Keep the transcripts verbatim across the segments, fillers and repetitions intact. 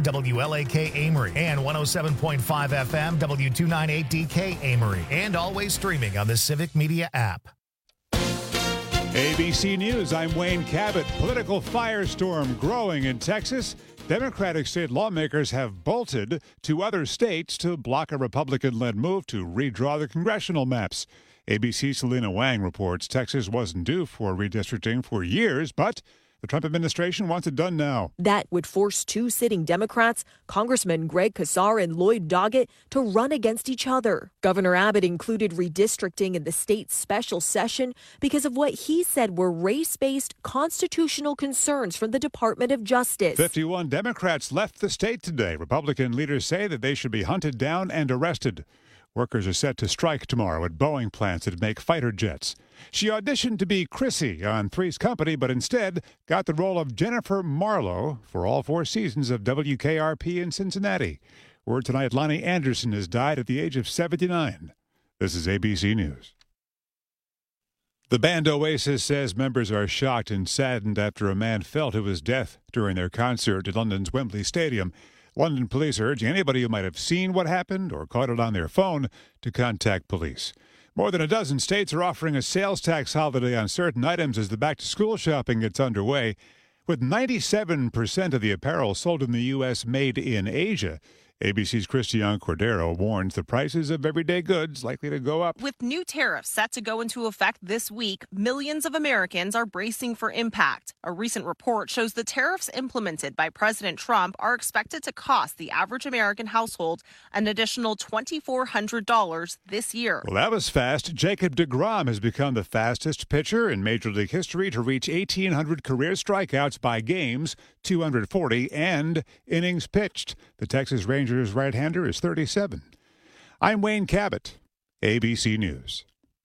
W L A K Amory, and one oh seven point five F M, W two ninety-eight D K Amory, and always streaming on the Civic Media app. A B C News, I'm Wayne Cabot. Political firestorm growing in Texas. Democratic state lawmakers have bolted to other states to block a Republican-led move to redraw the congressional maps. A B C's Selena Wang reports Texas wasn't due for redistricting for years, but the Trump administration wants it done now. That would force two sitting Democrats, Congressman Greg Casar and Lloyd Doggett, to run against each other. Governor Abbott included redistricting in the state's special session because of what he said were race-based constitutional concerns from the Department of Justice. fifty-one Democrats left the state today. Republican leaders say that they should be hunted down and arrested. Workers are set to strike tomorrow at Boeing plants that make fighter jets. She auditioned to be Chrissy on Three's Company, but instead got the role of Jennifer Marlowe for all four seasons of W K R P in Cincinnati. Word tonight, Lonnie Anderson has died at the age of seventy-nine. This is A B C News. The band Oasis says members are shocked and saddened after a man fell to his death during their concert at London's Wembley Stadium. London police urge anybody who might have seen what happened or caught it on their phone to contact police. More than a dozen states are offering a sales tax holiday on certain items as the back-to-school shopping gets underway. With ninety-seven percent of the apparel sold in the U S made in Asia, A B C's Christiane Cordero warns the prices of everyday goods likely to go up. With new tariffs set to go into effect this week, millions of Americans are bracing for impact. A recent report shows the tariffs implemented by President Trump are expected to cost the average American household an additional two thousand four hundred dollars this year. Well, that was fast. Jacob deGrom has become the fastest pitcher in Major League history to reach eighteen hundred career strikeouts by games, two hundred forty, and innings pitched. The Texas Rangers Rangers right-hander is thirty-seven. I'm Wayne Cabot, A B C News.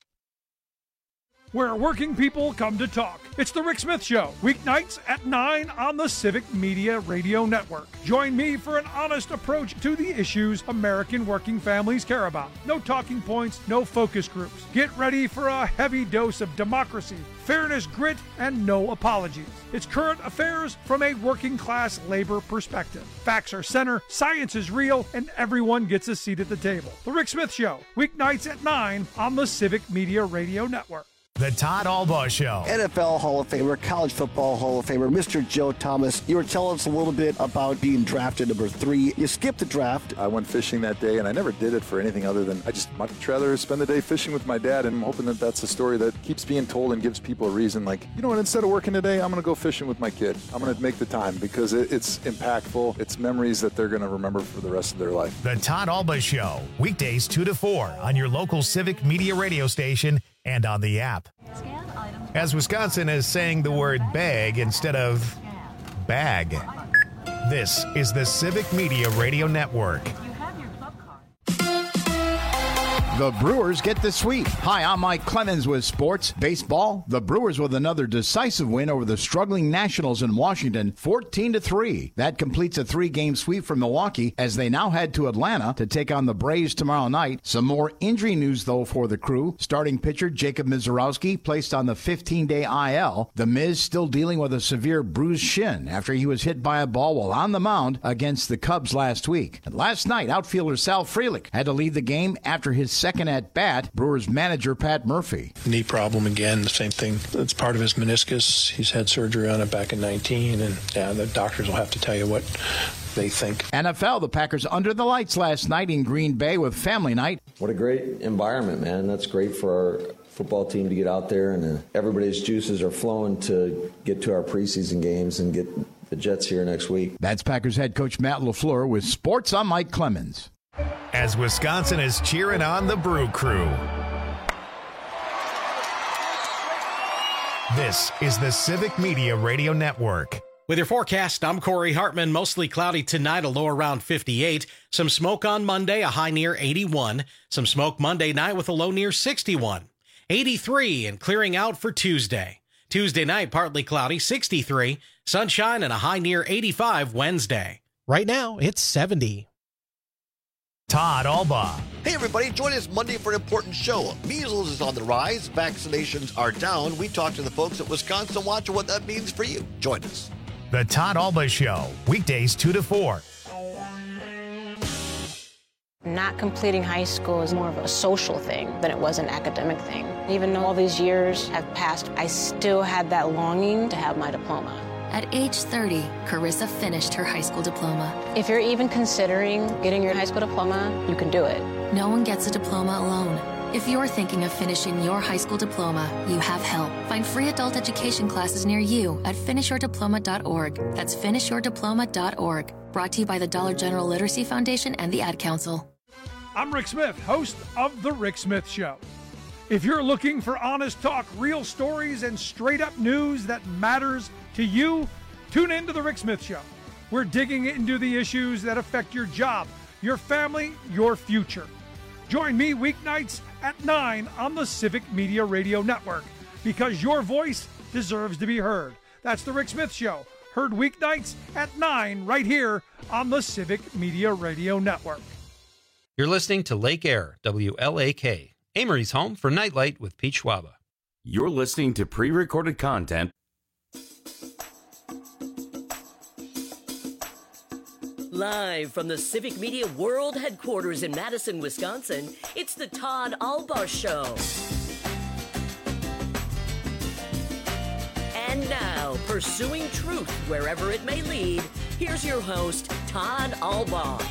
Where working people come to talk. It's the Rick Smith Show, weeknights at nine on the Civic Media Radio Network. Join me for an honest approach to the issues American working families care about. No talking points, no focus groups. Get ready for a heavy dose of democracy, fairness, grit, and no apologies. It's current affairs from a working-class labor perspective. Facts are center, science is real, and everyone gets a seat at the table. The Rick Smith Show, weeknights at nine on the Civic Media Radio Network. The Todd Albaugh Show. N F L Hall of Famer, College Football Hall of Famer, Mister Joe Thomas. You were telling us a little bit about being drafted number three. You skipped the draft. I went fishing that day, and I never did it for anything other than I just much rather spend the day fishing with my dad, and I'm hoping that that's a story that keeps being told and gives people a reason. Like, you know what, instead of working today, I'm going to go fishing with my kid. I'm going to make the time because it, it's impactful. It's memories that they're going to remember for the rest of their life. The Todd Albaugh Show, weekdays two to four on your local Civic Media radio station and on the app. As Wisconsin is saying the word bag instead of bag. This is the Civic Media Radio Network. The Brewers get the sweep. Hi, I'm Mike Clemens with Sports Baseball. The Brewers with another decisive win over the struggling Nationals in Washington, fourteen to three. That completes a three-game sweep for Milwaukee as they now head to Atlanta to take on the Braves tomorrow night. Some more injury news, though, for the crew. Starting pitcher Jacob Misiorowski placed on the fifteen-day I L. The Miz still dealing with a severe bruised shin after he was hit by a ball while on the mound against the Cubs last week. And last night, outfielder Sal Frelick had to leave the game after his second at bat. Brewers manager Pat Murphy. Knee problem again, the same thing. It's part of his meniscus. He's had surgery on it back in nineteen, and yeah, the doctors will have to tell you what they think. N F L, the Packers under the lights last night in Green Bay with family night. What a great environment, man. That's great for our football team to get out there, and uh, everybody's juices are flowing to get to our preseason games and get the Jets here next week. That's Packers head coach Matt LaFleur with Sports. I'm Mike Clemens. As Wisconsin is cheering on the Brew Crew. This is the Civic Media Radio Network. With your forecast, I'm Corey Hartman. Mostly cloudy tonight, a low around fifty-eight. Some smoke on Monday, a high near eighty-one. Some smoke Monday night with a low near sixty-one. eighty-three and clearing out for Tuesday. Tuesday night, partly cloudy, sixty-three. Sunshine and a high near eighty-five Wednesday. Right now, it's seventy. Todd Albaugh. Hey everybody, join us Monday for an important show. Measles is on the rise, vaccinations are down. We talk to the folks at Wisconsin Watch and what that means for you. Join us. The Todd Albaugh Show, weekdays two to four Not completing high school is more of a social thing than it was an academic thing. Even though all these years have passed, I still had that longing to have my diploma. At age thirty, Carissa finished her high school diploma. If you're even considering getting your high school diploma, you can do it. No one gets a diploma alone. If you're thinking of finishing your high school diploma, you have help. Find free adult education classes near you at finish your diploma dot org. That's finish your diploma dot org. Brought to you by the Dollar General Literacy Foundation and the Ad Council. I'm Rick Smith, host of The Rick Smith Show. If you're looking for honest talk, real stories, and straight-up news that matters to you, tune in to The Rick Smith Show. We're digging into the issues that affect your job, your family, your future. Join me weeknights at nine on the Civic Media Radio Network, because your voice deserves to be heard. That's The Rick Smith Show, heard weeknights at nine right here on the Civic Media Radio Network. You're listening to Lake Air, W L A K, Amory's home for Nightlight with Pete Schwaba. You're listening to pre-recorded content. Live from the Civic Media World Headquarters in Madison, Wisconsin, it's the Todd Albaugh Show. And now, pursuing truth wherever it may lead, here's your host, Todd Albaugh.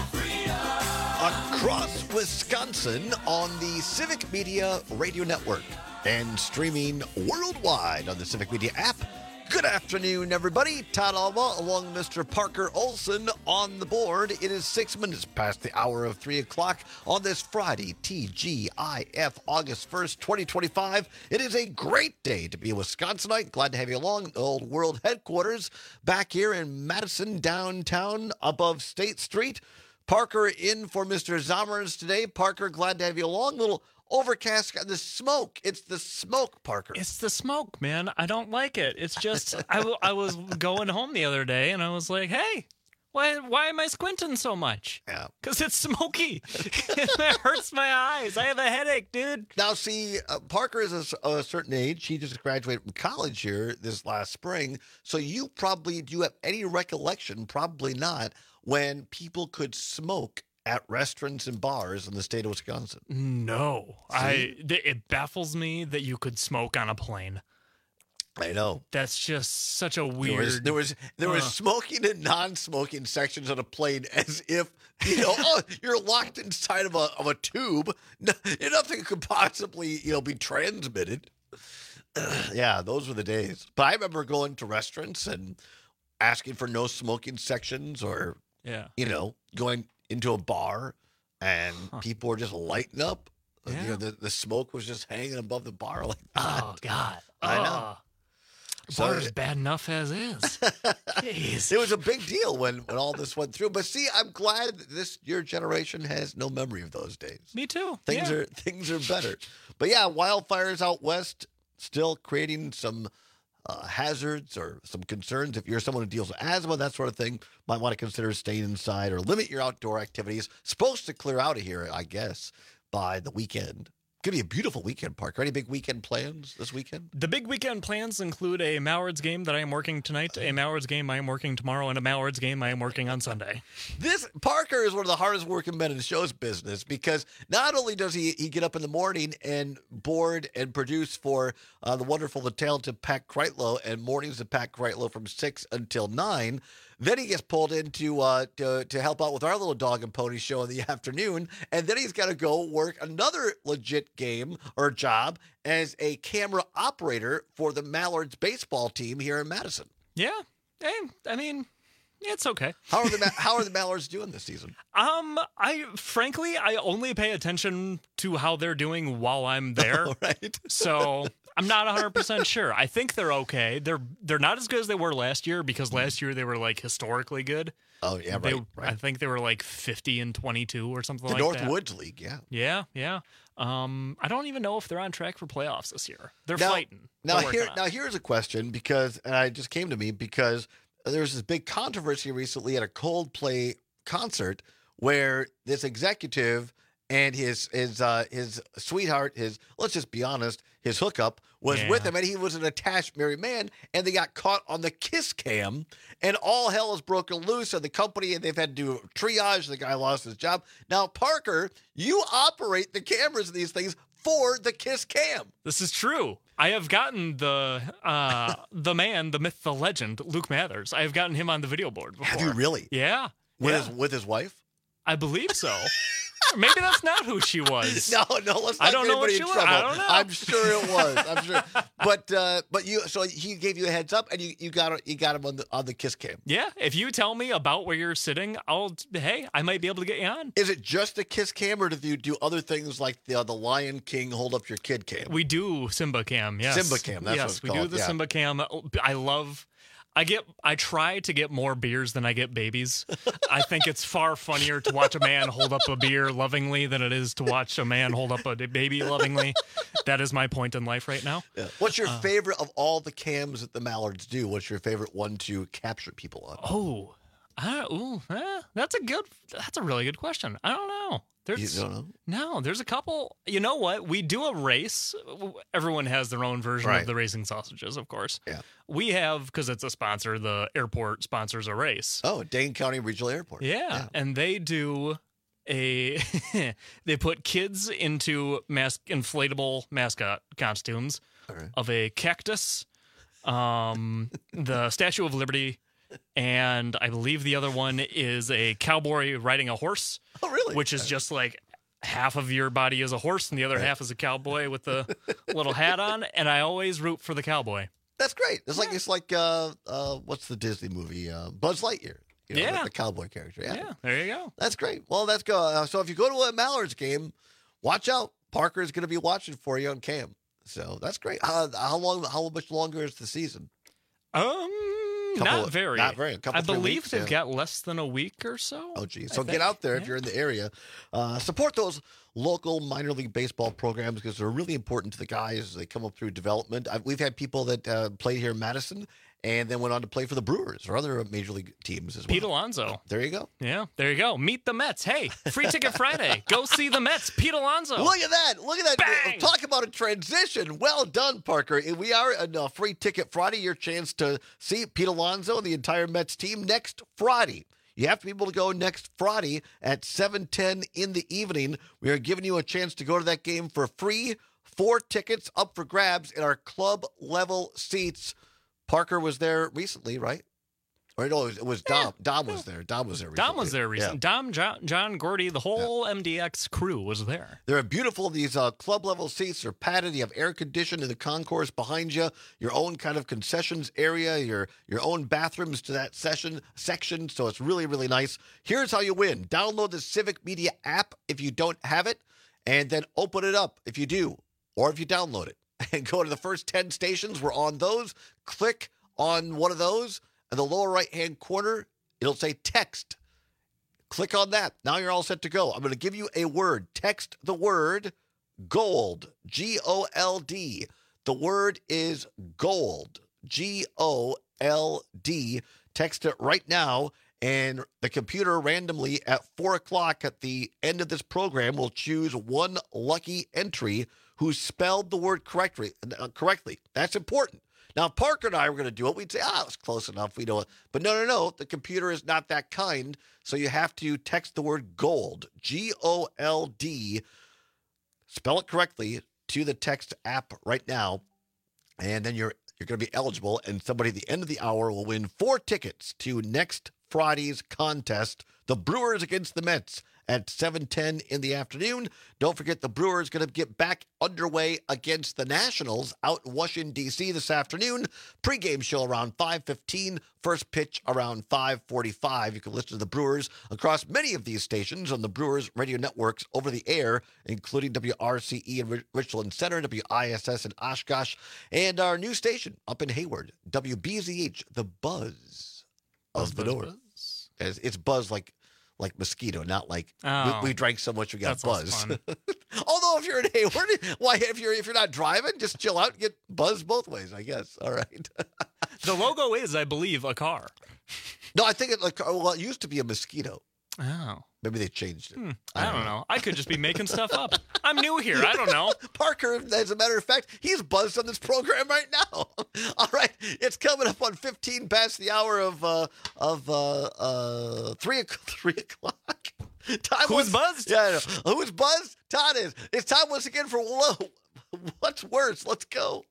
Across Wisconsin on the Civic Media Radio Network and streaming worldwide on the Civic Media app. Good afternoon, everybody. Todd Albaugh along with Mister Parker Olson on the board. It is six minutes past the hour of three o'clock on this Friday, T G I F, August first, twenty twenty-five. It is a great day to be a Wisconsinite. Glad to have you along. The old world headquarters back here in Madison, downtown, above State Street. Parker in for Mister Zommers today. Parker, glad to have you along. Little overcast, the smoke. It's the smoke, Parker. It's the smoke, man. I don't like it. It's just, I, w- I was going home the other day and I was like, hey, why why am I squinting so much? Yeah. Because it's smoky. It hurts my eyes. I have a headache, dude. Now, see, uh, Parker is a, a certain age. He just graduated from college here this last spring. So you probably, do you have any recollection, probably not, when people could smoke at restaurants and bars in the state of Wisconsin? No. I. Th- it baffles me that you could smoke on a plane. I know. That's just such a weird... There was there was, there was uh, smoking and non-smoking sections on a plane, as if, you know, oh, you're locked inside of a of a tube. No, nothing could possibly, you know, be transmitted. Yeah, those were the days. But I remember going to restaurants and asking for no smoking sections, or, yeah, you know, going into a bar and huh. people were just lighting up. Yeah. You know, the, the smoke was just hanging above the bar like that. Oh, God. I know. Oh. Bar's so, bad enough as is. Jeez. It was a big deal when, when all this went through. But see, I'm glad that this your generation has no memory of those days. Me too. Things yeah. are things are better. But yeah, wildfires out west still creating some uh, hazards or some concerns. If you're someone who deals with asthma, that sort of thing, might want to consider staying inside or limit your outdoor activities. Supposed to clear out of here, I guess, by the weekend. Could be a beautiful weekend, Parker. Any big weekend plans this weekend? The big weekend plans include a Mallards game that I am working tonight, a Mallards game I am working tomorrow, and a Mallards game I am working on Sunday. This Parker is one of the hardest working men in the show's business, because not only does he, he get up in the morning and board and produce for uh, the wonderful, the talented Pat Kreitlow, and mornings of Pat Kreitlow from six until nine. Then he gets pulled in to, uh, to, to help out with our little dog and pony show in the afternoon. And then he's got to go work another legit game or job as a camera operator for the Mallards baseball team here in Madison. Yeah. Hey, I mean, it's okay. How are the How are the Mallards doing this season? Um, I frankly, I only pay attention to how they're doing while I'm there. Oh, right. So I'm not one hundred percent sure. I think they're okay. They're they're not as good as they were last year, because last year they were like historically good. Oh yeah, right. They, right. I think they were like fifty and twenty-two or something the like North that. Woods League, yeah. Yeah, yeah. Um, I don't even know if they're on track for playoffs this year. They're now, fighting. Now they're here, on. now here's a question, because and I just came to me because there was this big controversy recently at a Coldplay concert where this executive and his his uh, his sweetheart, his let's just be honest, his hookup was Yeah. with him, and he was an attached married man, and they got caught on the kiss cam, and all hell has broken loose, and the company, and they've had to do triage. The guy lost his job. Now, Parker, you operate the cameras of these things for the kiss cam. This is true. I have gotten the uh, the man, the myth, the legend, Luke Mathers. I have gotten him on the video board before. Have you really? Yeah. With yeah. his with his wife? I believe so. Or maybe that's not who she was. No, no, let's not I don't get know what anybody she in was. trouble. I don't know. I'm sure it was. I'm sure. But uh, but you so he gave you a heads up, and you, you got you got him on the on the kiss cam. Yeah, if you tell me about where you're sitting, I'll hey, I might be able to get you on. Is it just a kiss cam, or do you do other things like the uh, the Lion King hold up your kid cam? We do Simba Cam, yes. Simba Cam, that's yes, what it's we called, do the yeah. Simba Cam. I love. I get. I try to get more beers than I get babies. I think it's far funnier to watch a man hold up a beer lovingly than it is to watch a man hold up a baby lovingly. That is my point in life right now. Yeah. What's your Uh, favorite of all the cams that the Mallards do? What's your favorite one to capture people on? Oh, I, ooh, eh, that's a good. That's a really good question. I don't know. There's, You don't know? No, there's a couple. You know what? We do a race. Everyone has their own version Right. of the racing sausages, of course. Yeah. We have, because it's a sponsor, the airport sponsors a race. Oh, Dane County Regional Airport. Yeah. And they do a, they put kids into mas- inflatable mascot costumes Okay. of a cactus, um, the Statue of Liberty, and I believe the other one is a cowboy riding a horse. Oh, really? Which is just like half of your body is a horse and the other Right. half is a cowboy with the little hat on. And I always root for the cowboy. That's great. It's like it's like uh uh what's the Disney movie? Uh, Buzz Lightyear. You know, Yeah. the, the cowboy character. Yeah. Yeah, there you go. That's great. Well, that's go. Uh, so if you go to a Mallards game, watch out. Parker is going to be watching for you on cam. So that's great. Uh, how long? How much longer is the season? Um, Couple not of- very. not very. A couple, I three believe weeks, they've yeah. got less than a week or so. Oh, geez. I So get think. out there if Yeah. you're in the area. Uh, support those local minor league baseball programs because they're really important to the guys as they come up through development. I've, we've had people that uh, played here in Madison and then went on to play for the Brewers or other major league teams as well. Pete Alonso. There you go. Yeah, there you go. Meet the Mets. Hey, free ticket Friday. Go see the Mets. Pete Alonso. Look at that. Look at that. Bang! Talk about a transition. Well done, Parker. We are on a free ticket Friday. Your chance to see Pete Alonso and the entire Mets team next Friday. You have to be able to go next Friday at seven ten in the evening. We are giving you a chance to go to that game for free. Four tickets up for grabs in our club level seats. Parker was there recently, right? Or no, it was, it was Dom. Dom was there. Dom was there recently. Dom was there recently. Yeah. Dom, John, John Gordy, the whole M D X crew was there. They're beautiful. These uh, club level seats are padded. You have air conditioning in the concourse behind you. Your own kind of concessions area. Your your own bathrooms to that session section. So it's really really nice. Here's how you win: download the Civic Media app if you don't have it, and then open it up if you do, or if you download it, and go to the first ten stations. We're on those. Click on one of those. In the lower right-hand corner, it'll say text. Click on that. Now you're all set to go. I'm going to give you a word. Text the word gold, G O L D. The word is gold, G O L D. Text it right now, and the computer randomly at four o'clock at the end of this program will choose one lucky entry who spelled the word correctly. Uh, correctly. That's important. Now, if Parker and I were going to do it, we'd say, ah, it's close enough. We know it. But no, no, no. The computer is not that kind. So you have to text the word gold, G O L D, spell it correctly to the text app right now. And then you're you're going to be eligible. And somebody at the end of the hour will win four tickets to next Friday's contest, the Brewers against the Mets, at seven ten in the afternoon. Don't forget the Brewers going to get back underway against the Nationals out in Washington, D C this afternoon. Pre-game show around five fifteen. First pitch around five forty-five. You can listen to the Brewers across many of these stations on the Brewers radio networks over the air, including W R C E in Richland Center, W I S S in Oshkosh, and our new station up in Hayward, W B Z H, the Buzz of the North. It's, it's buzz like like mosquito, not like Oh. we, we drank so much we got That's less buzz. fun. Although if you're in Hayward, why if you're if you're not driving, just chill out and get buzzed both ways, I guess. All right. The logo is, I believe, a car. No, I think it like well, it used to be a mosquito. Oh. Maybe they changed it. Hmm. I, I don't know. know. I could just be making stuff up. I'm new here. I don't know. Parker, as a matter of fact, he's buzzed on this program right now. All right. It's coming up on fifteen past the hour of uh, of uh, uh, three, three o'clock. Time Who's was, buzzed? Yeah, I know. Who's buzzed? Todd is. It's time once again for What's Worse. Let's go.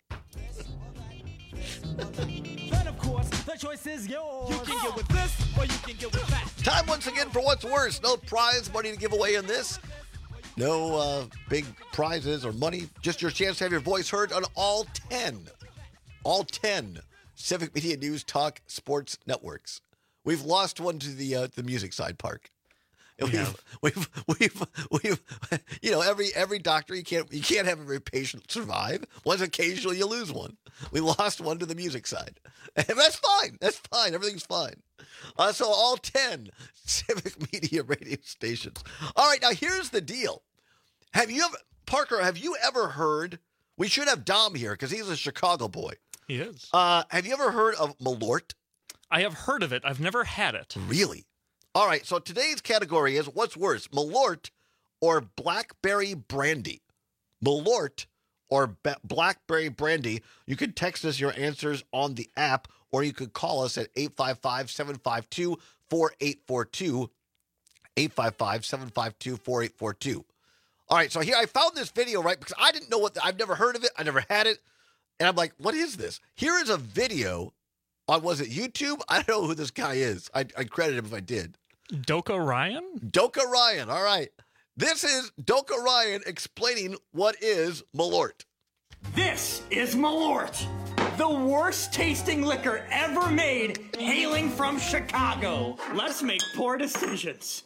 Then, of course, the choice is yours. You can get with this or you can get with that. Time once again for What's Worse. No prize money to give away in this. No uh, big prizes or money. Just your chance to have your voice heard on all ten. All ten Civic Media News Talk Sports Networks. We've lost one to the uh, the music side, Park. We've, Yeah. we've, we've, we've, you know, every every doctor, you can't you can't have every patient survive. Once occasionally you lose one. We lost one to the music side. And that's fine. That's fine. Everything's fine. Uh, so all ten Civic Media radio stations. All right, now here's the deal. Have you ever, Parker, have you ever heard, we should have Dom here because he's a Chicago boy. He is. Uh, have you ever heard of Malort? I have heard of it. I've never had it. Really? All right, so today's category is what's worse, Malort or Blackberry Brandy? Malort or ba- Blackberry Brandy. You can text us your answers on the app, or you could call us at eight five five, seven five two, four eight four two, eight five five, seven five two, four eight four two. All right, so here I found this video, right, because I didn't know what, the, I've never heard of it, I never had it, and I'm like, what is this? Here is a video on, was it YouTube? I don't know who this guy is. I, I'd credit him if I did. Doka Ryan? Doka Ryan, all right. This is Doka Ryan explaining what is Malort. This is Malort, the worst tasting liquor ever made, hailing from Chicago. Let's make poor decisions.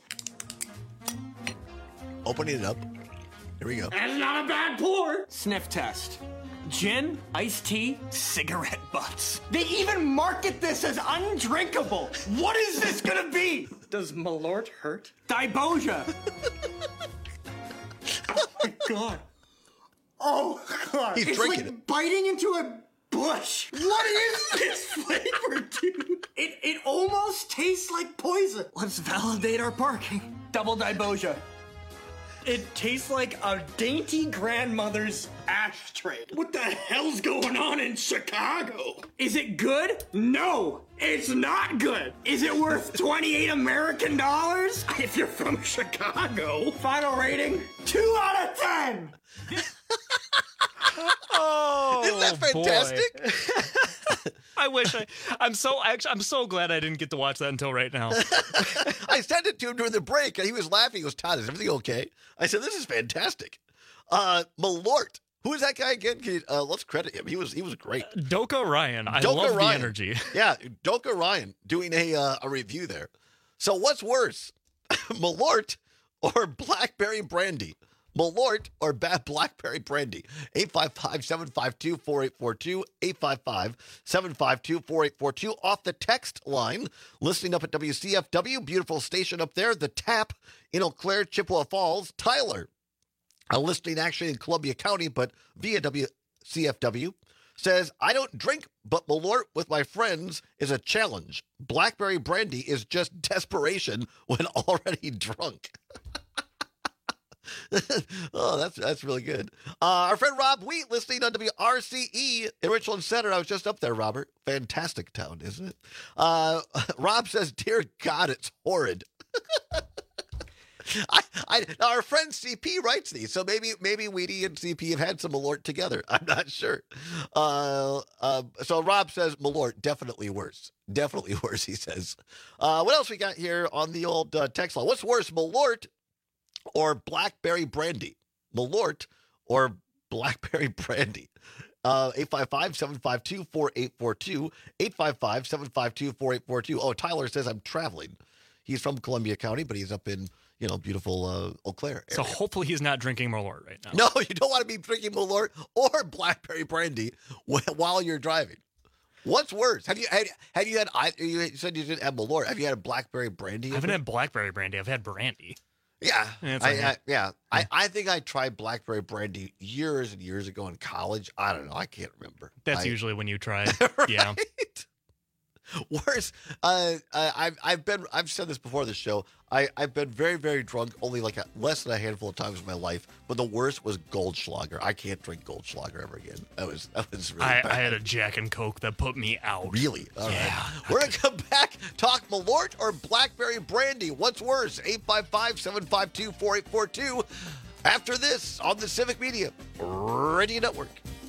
Opening it up. Here we go. That's not a bad pour. Sniff test. Gin, iced tea, cigarette butts. They even market this as undrinkable. What is this gonna be? Does Malort hurt? Diboja. Oh my god. Oh god. He's it's drinking like it. biting into a bush. What is this flavor, dude? It it almost tastes like poison. Let's validate our parking. Double Diboja. It tastes like a dainty grandmother's ashtray. What the hell's going on in Chicago? Is it good? No, it's not good. Is it worth twenty-eight American dollars? If you're from Chicago. Final rating, two out of ten. Oh, Isn't that fantastic? I wish I. I'm so actually. I'm so glad I didn't get to watch that until right now. I sent it to him during the break, and he was laughing. He goes, Todd, is everything okay? I said, this is fantastic. Uh, Malort. Who is that guy again? Can you, uh, let's credit him. He was he was great. Doka Ryan. I Doka love Ryan. the energy. Yeah, Doka Ryan doing a uh, a review there. So what's worse, Malort or Blackberry Brandy? Malort or bad Blackberry Brandy? eight five five, seven five two, four eight four two, eight five five, seven five two, four eight four two. Off the text line, listening up at W C F W, beautiful station up there, The Tap in Eau Claire, Chippewa Falls. Tyler, a listening actually in Columbia County, but via W C F W, says, I don't drink, but Malort with my friends is a challenge. Blackberry Brandy is just desperation when already drunk. Oh, that's that's really good. Uh, our friend Rob Wheat listening on W R C E in Richland Center. I was just up there, Robert. Fantastic town, isn't it? Uh, Rob says, dear God, it's horrid. I, I, now our friend C P writes these, so maybe maybe Wheaty and C P have had some Malort together. I'm not sure. Uh, uh, so Rob says Malort, definitely worse. Definitely worse, he says. Uh, what else we got here on the old uh, text line? What's worse, Malort or Blackberry Brandy? Malort or Blackberry Brandy? Uh, eight five five, seven five two, four eight four two, eight five five, seven five two, four eight four two. Oh, Tyler says I'm traveling. He's from Columbia County, but he's up in, you know, beautiful uh, Eau Claire area. So hopefully he's not drinking Malort right now. No, you don't want to be drinking Malort or Blackberry Brandy while you're driving. What's worse? Have you had, have you had, you said you didn't have Malort. Have you had a Blackberry Brandy? I haven't had Blackberry Brandy. I've had brandy. Yeah, Yeah, it's I, like- I, yeah. I, I think I tried Blackberry Brandy years and years ago in college. I don't know. I can't remember. That's I, usually when you try. Right? Yeah. Worse. Uh, uh, I've I've been I've said this before the show. I, I've been very, very drunk, only like a, less than a handful of times in my life. But the worst was Goldschlager. I can't drink Goldschlager ever again. That was that was really I, bad. I had a Jack and Coke that put me out. Really? All yeah. right. We're going to come back, talk Malort or Blackberry Brandy. What's worse? eight five five, seven five two, four eight four two. After this on the Civic Media Radio Network.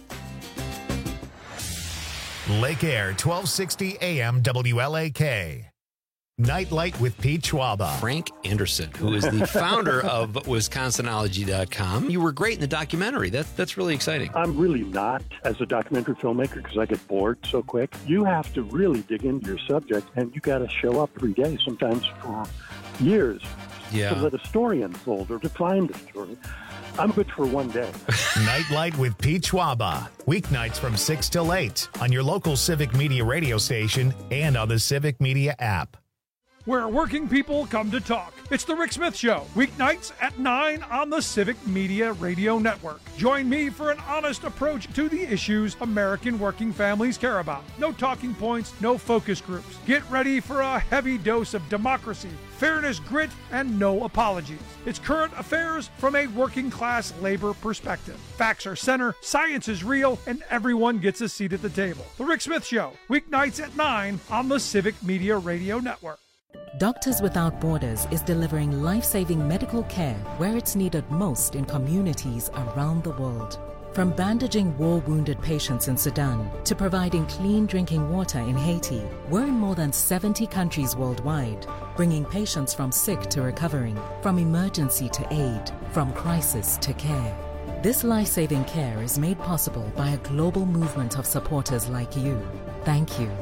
Lake Air, twelve sixty A M W L A K. Nightlight with Pete Schwaba. Frank Anderson, who is the founder of Wisconsinology dot com. You were great in the documentary. That's that's really exciting. I'm really not as a documentary filmmaker because I get bored so quick. You have to really dig into your subject, and you got to show up every day, sometimes for years, yeah. to let a story unfold or to find a story. I'm good for one day. Nightlight with Pete Schwaba. Weeknights from six till eight on your local Civic Media radio station and on the Civic Media app. Where working people come to talk. It's the Rick Smith Show, weeknights at nine on the Civic Media Radio Network. Join me for an honest approach to the issues American working families care about. No talking points, no focus groups. Get ready for a heavy dose of democracy, fairness, grit, and no apologies. It's current affairs from a working class labor perspective. Facts are center, science is real, and everyone gets a seat at the table. The Rick Smith Show, weeknights at nine on the Civic Media Radio Network. Doctors Without Borders is delivering life-saving medical care where it's needed most in communities around the world. From bandaging war-wounded patients in Sudan to providing clean drinking water in Haiti, we're in more than seventy countries worldwide, bringing patients from sick to recovering, from emergency to aid, from crisis to care. This life-saving care is made possible by a global movement of supporters like you. Thank you.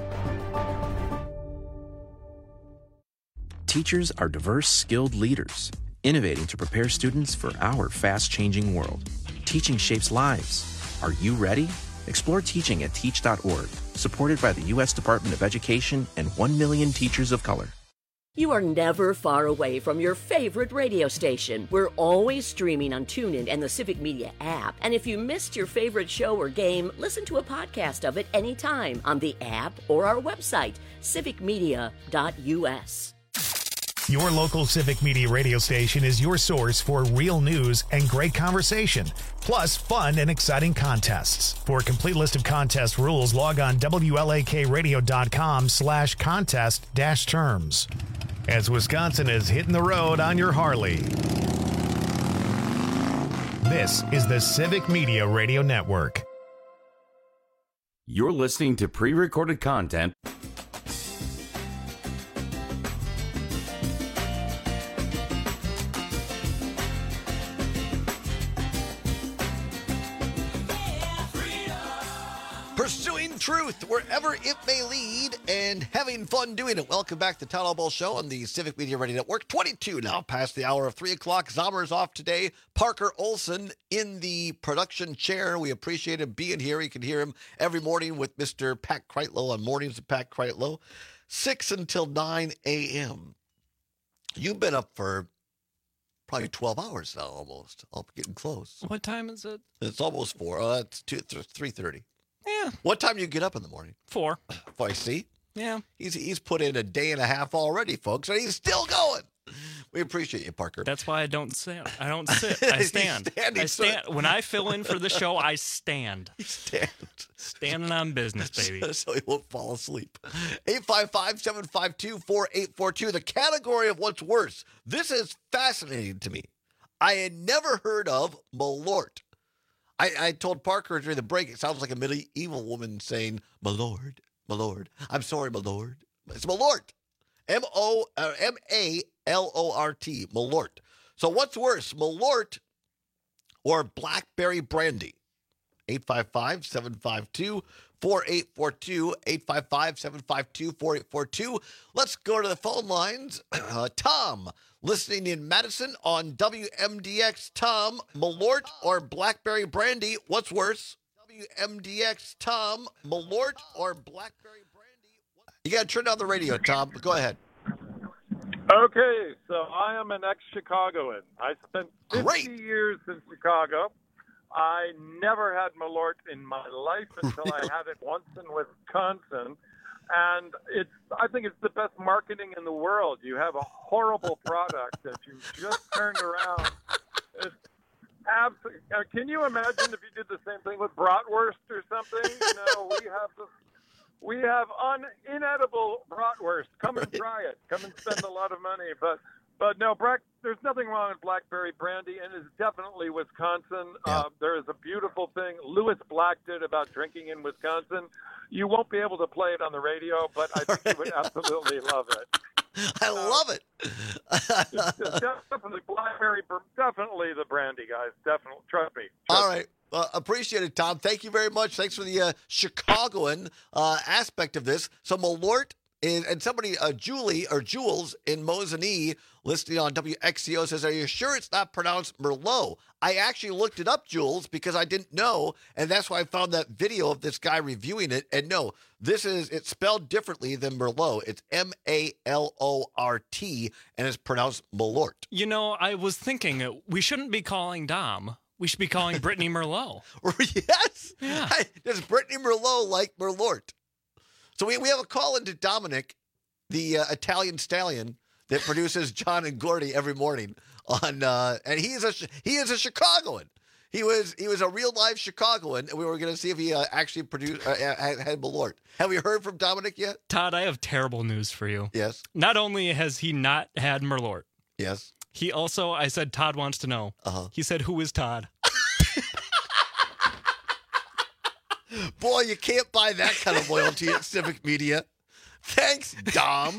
Teachers are diverse, skilled leaders, innovating to prepare students for our fast-changing world. Teaching shapes lives. Are you ready? Explore teaching at teach dot org, supported by the U S Department of Education and one million teachers of color. You are never far away from your favorite radio station. We're always streaming on TuneIn and the Civic Media app. And if you missed your favorite show or game, listen to a podcast of it anytime on the app or our website, civic media dot u s. Your local Civic Media radio station is your source for real news and great conversation, plus fun and exciting contests. For a complete list of contest rules, log on W L A K radio dot com slash contest dash terms. As Wisconsin is hitting the road on your Harley. This is the Civic Media Radio Network. You're listening to pre-recorded content. Pursuing truth wherever it may lead and having fun doing it. Welcome back to Town Hall Ball Show on the Civic Media Radio Network. twenty-two now past the hour of three o'clock. Zomer's off today. Parker Olson in the production chair. We appreciate him being here. You can hear him every morning with Mister Pat Kreitlow on Mornings with Pat Kreitlow. six until nine a.m. You've been up for probably twelve hours now almost. I'm getting close. What time is it? It's almost four. Uh, it's two, three thirty. Yeah. What time do you get up in the morning? Four. Oh, I see. Yeah. He's he's put in a day and a half already, folks, and he's still going. We appreciate you, Parker. That's why I don't sit. I don't sit. I stand. I stand. When I fill in for the show, I stand. You stand. Standing on business, baby. So he won't fall asleep. eight five five, seven five two, four eight four two. The category of what's worse. This is fascinating to me. I had never heard of Malort. I, I told Parker during the break, it sounds like a medieval woman saying, "My lord, my lord. I'm sorry, my lord." It's Malort. M O M A L O R T. Malort. So what's worse, Malort or Blackberry Brandy? eight five five, seven five two, four eight four two. eight five five, seven five two, four eight four two. Let's go to the phone lines. Uh, Tom, listening in Madison on W M D X. Tom, Malort or Blackberry Brandy, what's worse? W M D X, Tom, Malort or Blackberry Brandy? You got to turn down the radio, Tom. Go ahead. Okay, so I am an ex-Chicagoan. I spent fifty Great. years in Chicago. I never had Malort in my life until I had it once in Wisconsin. And it's, I think it's the best marketing in the world. You have a horrible product that you just turned around. It's absolutely. Can you imagine if you did the same thing with bratwurst or something? You know, we have the, we have un, inedible bratwurst. Come and try it. Come and spend a lot of money. But but no, Black, there's nothing wrong with blackberry brandy, and it's definitely Wisconsin. Yeah. Uh, there is a beautiful thing Lewis Black did about drinking in Wisconsin. You won't be able to play it on the radio, but I think you would absolutely love it. I love it. It's, it's definitely blackberry, definitely the brandy, guys. Definitely, trust me. Trust All right. Uh, appreciate it, Tom. Thank you very much. Thanks for the uh, Chicagoan uh, aspect of this. So Malort and, and somebody, uh, Julie or Jules in Mosinee, listening on W X C O, says, "Are you sure it's not pronounced Merlot?" I actually looked it up, Jules, because I didn't know, and that's why I found that video of this guy reviewing it. And no, this is, it's spelled differently than Merlot. It's M A L O R T, and it's pronounced Malort. You know, I was thinking we shouldn't be calling Dom. We should be calling Brittany Merlot. Yes. Yeah. Does Brittany Merlot like Merlort? So we, we have a call into Dominic, the uh, Italian stallion that produces John and Gordy every morning on, uh, and he is a he is a Chicagoan. He was he was a real live Chicagoan, and we were going to see if he uh, actually produced uh, had, had Malort. Have we heard from Dominic yet? Todd, I have terrible news for you. Yes. Not only has he not had Merlort. Yes. He also, I said, Todd wants to know. Uh-huh. He said, who is Todd? Boy, you can't buy that kind of loyalty at Civic Media. Thanks, Dom.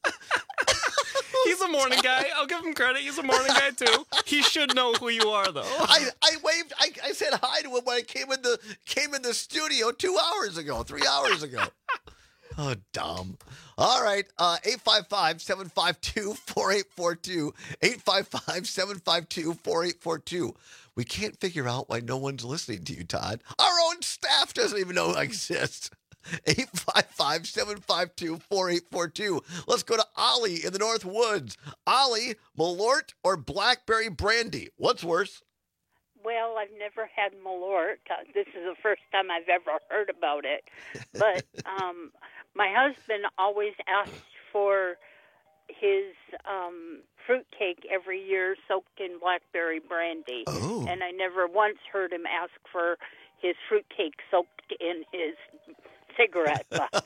He's a morning guy. I'll give him credit. He's a morning guy, too. He should know who you are, though. I, I waved, I, I said hi to him when I came in the came in the studio two hours ago, three hours ago. Oh, Dom. All right, uh, eight five five, seven five two, four eight four two, eight five five, seven five two, four eight four two. We can't figure out why no one's listening to you, Todd. Our own staff doesn't even know I exist. eight five five, seven five two, four eight four two. Let's go to Ollie in the North Woods. Ollie, Malort or Blackberry Brandy? What's worse? Well, I've never had Malort. Uh, this is the first time I've ever heard about it. But um, my husband always asks for his um, fruitcake every year soaked in blackberry brandy. Oh. And I never once heard him ask for his fruitcake soaked in his cigarette butt.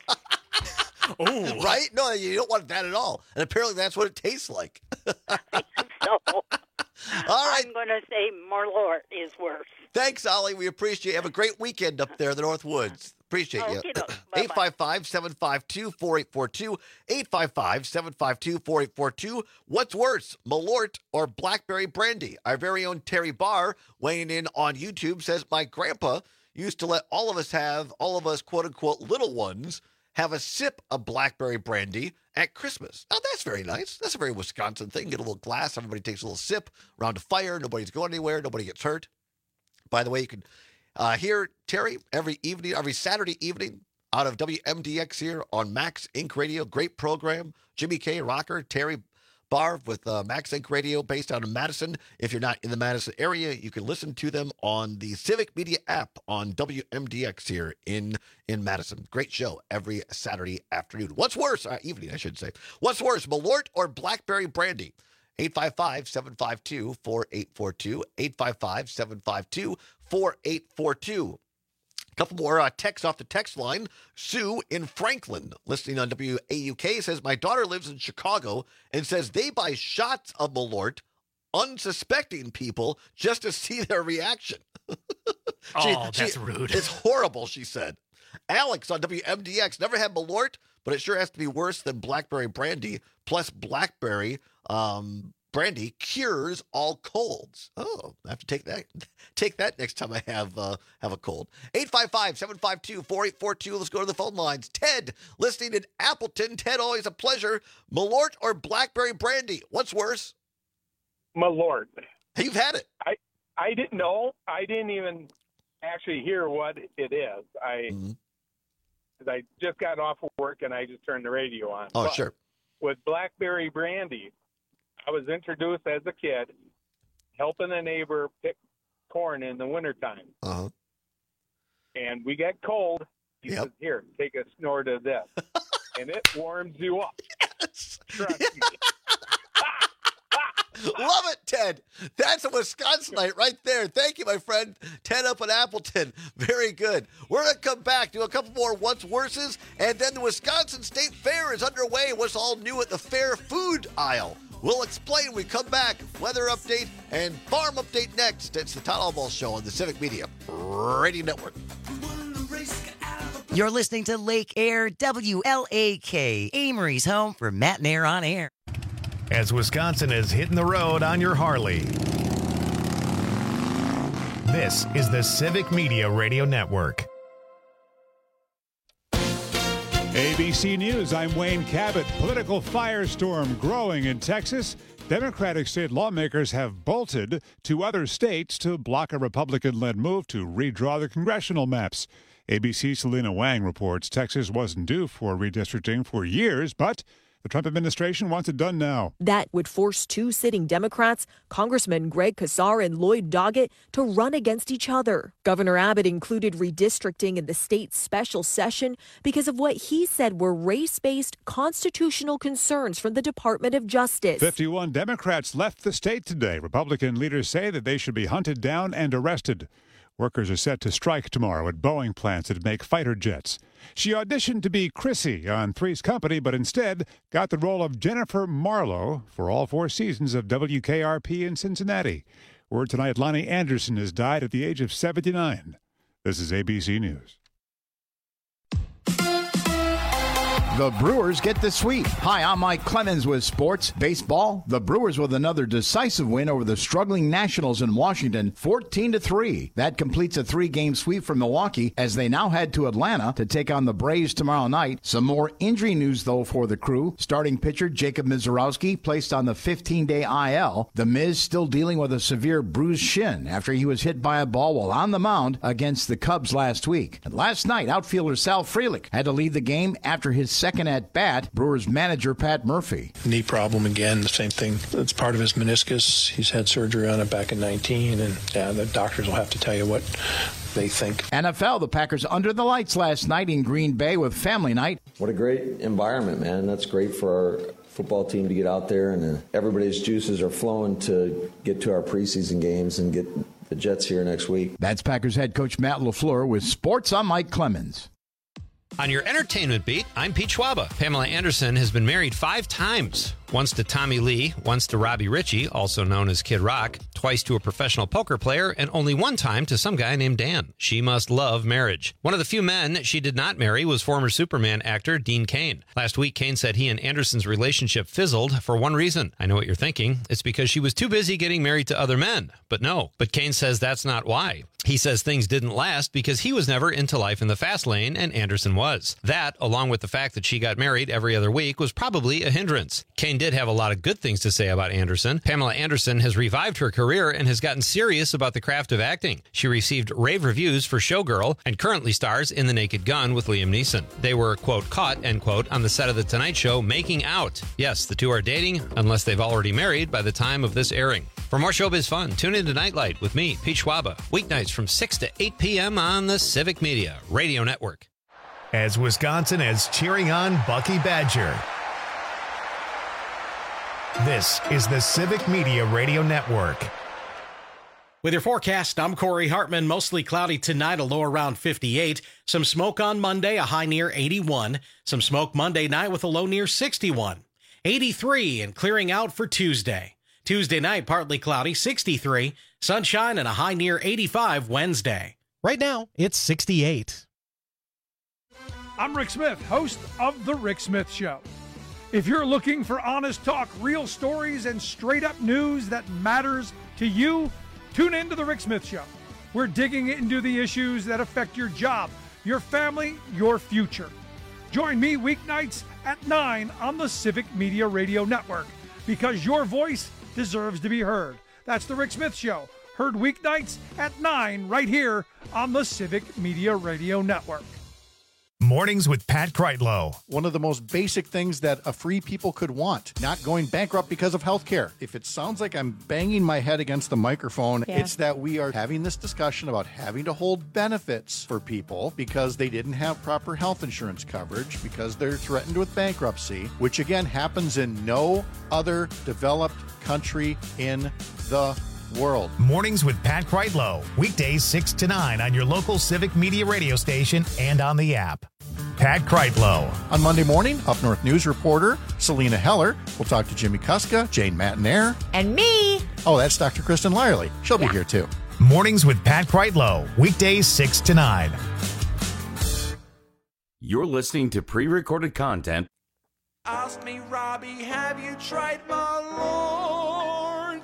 Oh, right? No, you don't want that at all. And apparently that's what it tastes like. So all right. I'm going to say Malort is worse. Thanks, Ollie. We appreciate you. Have a great weekend up there in the North Woods. Appreciate you. eight five five, seven five two, four eight four two. eight five five, seven five two, four eight four two. What's worse, Malort or Blackberry Brandy? Our very own Terry Barr, weighing in on YouTube, says, my grandpa used to let all of us have, all of us quote-unquote little ones, have a sip of Blackberry Brandy at Christmas. Now, that's very nice. That's a very Wisconsin thing. Get a little glass. Everybody takes a little sip around a fire. Nobody's going anywhere. Nobody gets hurt. By the way, you can uh, hear Terry every evening, every Saturday evening out of W M D X here on Max Inc Radio. Great program. Jimmy K. Rocker, Terry Barr with uh, Max Inc Radio based out of Madison. If you're not in the Madison area, you can listen to them on the Civic Media app on W M D X here in, in Madison. Great show every Saturday afternoon. What's worse? Uh, evening, I should say. What's worse, Malort or Blackberry Brandy? eight five five, seven five two, four eight four two. eight five five, seven five two, four eight four two. A couple more uh, texts off the text line. Sue in Franklin, listening on W A U K, says, my daughter lives in Chicago and says they buy shots of Malort, unsuspecting people, just to see their reaction. She, oh, that's she, rude. It's horrible, she said. Alex on W M D X, never had Malort, but it sure has to be worse than Blackberry Brandy. Plus, Blackberry um, Brandy cures all colds. Oh, I have to take that take that next time I have uh, have a cold. eight five five, seven five two, four eight four two. Let's go to the phone lines. Ted, listening in Appleton. Ted, always a pleasure. Malort or Blackberry Brandy? What's worse? Malort. You've had it. I I didn't know. I didn't even actually hear what it is. I mm-hmm. I just got off of work and I just turned the radio on. Oh, but sure. With Blackberry Brandy, I was introduced as a kid helping a neighbor pick corn in the wintertime. Uh-huh. And we get cold. He yep. says, here, take a snort of this. and it warms you up. Yes. Trust me. Love it, Ted. That's a Wisconsinite right there. Thank you, my friend. Ted up in Appleton. Very good. We're going to come back, do a couple more What's Worses, and then the Wisconsin State Fair is underway. What's all new at the fair food aisle? We'll explain when we come back. Weather update and farm update next. It's the Todd Albaugh Show on the Civic Media Radio Network. You're listening to Lake Air W L A K, Amory's home for Matt and Air on Air. As Wisconsin is hitting the road on your Harley. This is the Civic Media Radio Network. A B C News, I'm Wayne Cabot. Political firestorm growing in Texas. Democratic state lawmakers have bolted to other states to block a Republican-led move to redraw the congressional maps. A B C's Selena Wang reports Texas wasn't due for redistricting for years, but the Trump administration wants it done now. That would force two sitting Democrats, Congressman Greg Casar and Lloyd Doggett, to run against each other. Governor Abbott included redistricting in the state's special session because of what he said were race-based constitutional concerns from the Department of Justice. fifty-one Democrats left the state today. Republican leaders say that they should be hunted down and arrested. Workers are set to strike tomorrow at Boeing plants that make fighter jets. She auditioned to be Chrissy on Three's Company, but instead got the role of Jennifer Marlowe for all four seasons of W K R P in Cincinnati. Word tonight, Lonnie Anderson has died at the age of seventy-nine. This is A B C News. The Brewers get the sweep. Hi, I'm Mike Clemens with sports. Baseball, the Brewers with another decisive win over the struggling Nationals in Washington, fourteen to three. That completes a three-game sweep for Milwaukee as they now head to Atlanta to take on the Braves tomorrow night. Some more injury news, though, for the crew. Starting pitcher Jacob Mizorowski placed on the fifteen-day I L. The Miz still dealing with a severe bruised shin after he was hit by a ball while on the mound against the Cubs last week. And last night, outfielder Sal Frelick had to leave the game after his second at bat. Brewers manager Pat Murphy. Knee problem again, the same thing. It's part of his meniscus. He's had surgery on it back in nineteen, and yeah, the doctors will have to tell you what they think. N F L, the Packers under the lights last night in Green Bay with family night. What a great environment, man. That's great for our football team to get out there, and uh, everybody's juices are flowing to get to our preseason games and get the Jets here next week. That's Packers head coach Matt LaFleur with sports. I'm Mike Clemens. On your entertainment beat, I'm Pete Schwaba. Pamela Anderson has been married five times. Once to Tommy Lee, once to Robbie Ritchie, also known as Kid Rock, twice to a professional poker player, and only one time to some guy named Dan. She must love marriage. One of the few men she did not marry was former Superman actor Dean Cain. Last week, Cain said he and Anderson's relationship fizzled for one reason. I know what you're thinking. It's because she was too busy getting married to other men. But no. But Cain says that's not why. He says things didn't last because he was never into life in the fast lane and Anderson was. That, along with the fact that she got married every other week, was probably a hindrance. Cain did have a lot of good things to say about Anderson. Pamela Anderson has revived her career and has gotten serious about the craft of acting. She received rave reviews for Showgirl and currently stars in The Naked Gun with Liam Neeson. They were, quote, caught, end quote, on the set of The Tonight Show making out. Yes, the two are dating, unless they've already married by the time of this airing. For more showbiz fun, tune in to Nightlight with me, Pete Schwaba, weeknights from six to eight p.m. on the Civic Media Radio Network. As Wisconsin is cheering on Bucky Badger. This is the Civic Media Radio Network. With your forecast, I'm Corey Hartman. Mostly cloudy tonight, a low around fifty-eight. Some smoke on Monday, a high near eighty-one. Some smoke Monday night with a low near sixty-one. eighty-three and clearing out for Tuesday. Tuesday night, partly cloudy, sixty-three. Sunshine and a high near eighty-five Wednesday. Right now, it's sixty-eight. I'm Rick Smith, host of The Rick Smith Show. If you're looking for honest talk, real stories, and straight-up news that matters to you, tune in to The Rick Smith Show. We're digging into the issues that affect your job, your family, your future. Join me weeknights at nine on the Civic Media Radio Network, because your voice deserves to be heard. That's The Rick Smith Show, heard weeknights at nine right here on the Civic Media Radio Network. Mornings with Pat Kreitlow. One of the most basic things that a free people could want, not going bankrupt because of health care. If it sounds like I'm banging my head against the microphone, yeah. It's that we are having this discussion about having to hold benefits for people because they didn't have proper health insurance coverage, because they're threatened with bankruptcy, which again happens in no other developed country in the world. Mornings with Pat Kreitlow. Weekdays six to nine on your local Civic Media radio station and on the app. Pat Kreitlow. On Monday morning, Up North News reporter Selena Heller will talk to Jimmy Kuska, Jane Matanair. And me. Oh, that's Doctor Kristen Lyerly. She'll yeah. be here too. Mornings with Pat Kreitlow. Weekdays six to nine. You're listening to pre-recorded content. Ask me, Robbie, have you tried my Lord?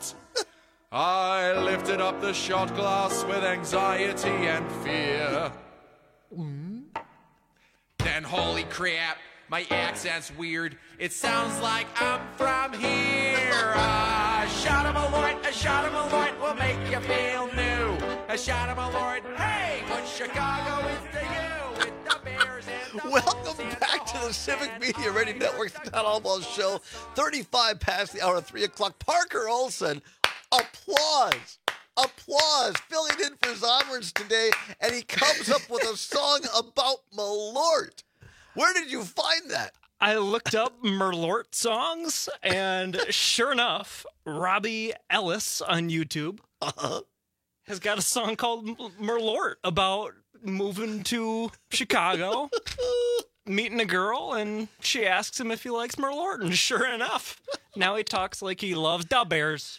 I lifted up the shot glass with anxiety and fear. Mm. Then, holy crap, my accent's weird. It sounds like I'm from here. A shot of Malort, a shot of Malort will make you feel new. A shot of Malort, hey, what Chicago is to you. With the Bears and the Welcome back to the Civic Media Radio Network's Town Hall Show. thirty-five past the hour of three o'clock. Parker Olson. Applause, applause, filling in for Zomers today, and he comes up with a song about Malort. Where did you find that? I looked up Merlort songs, and sure enough, Robbie Ellis on YouTube uh-huh. has got a song called Merlort about moving to Chicago, meeting a girl, and she asks him if he likes Merlort, and sure enough, now he talks like he loves Da Bears.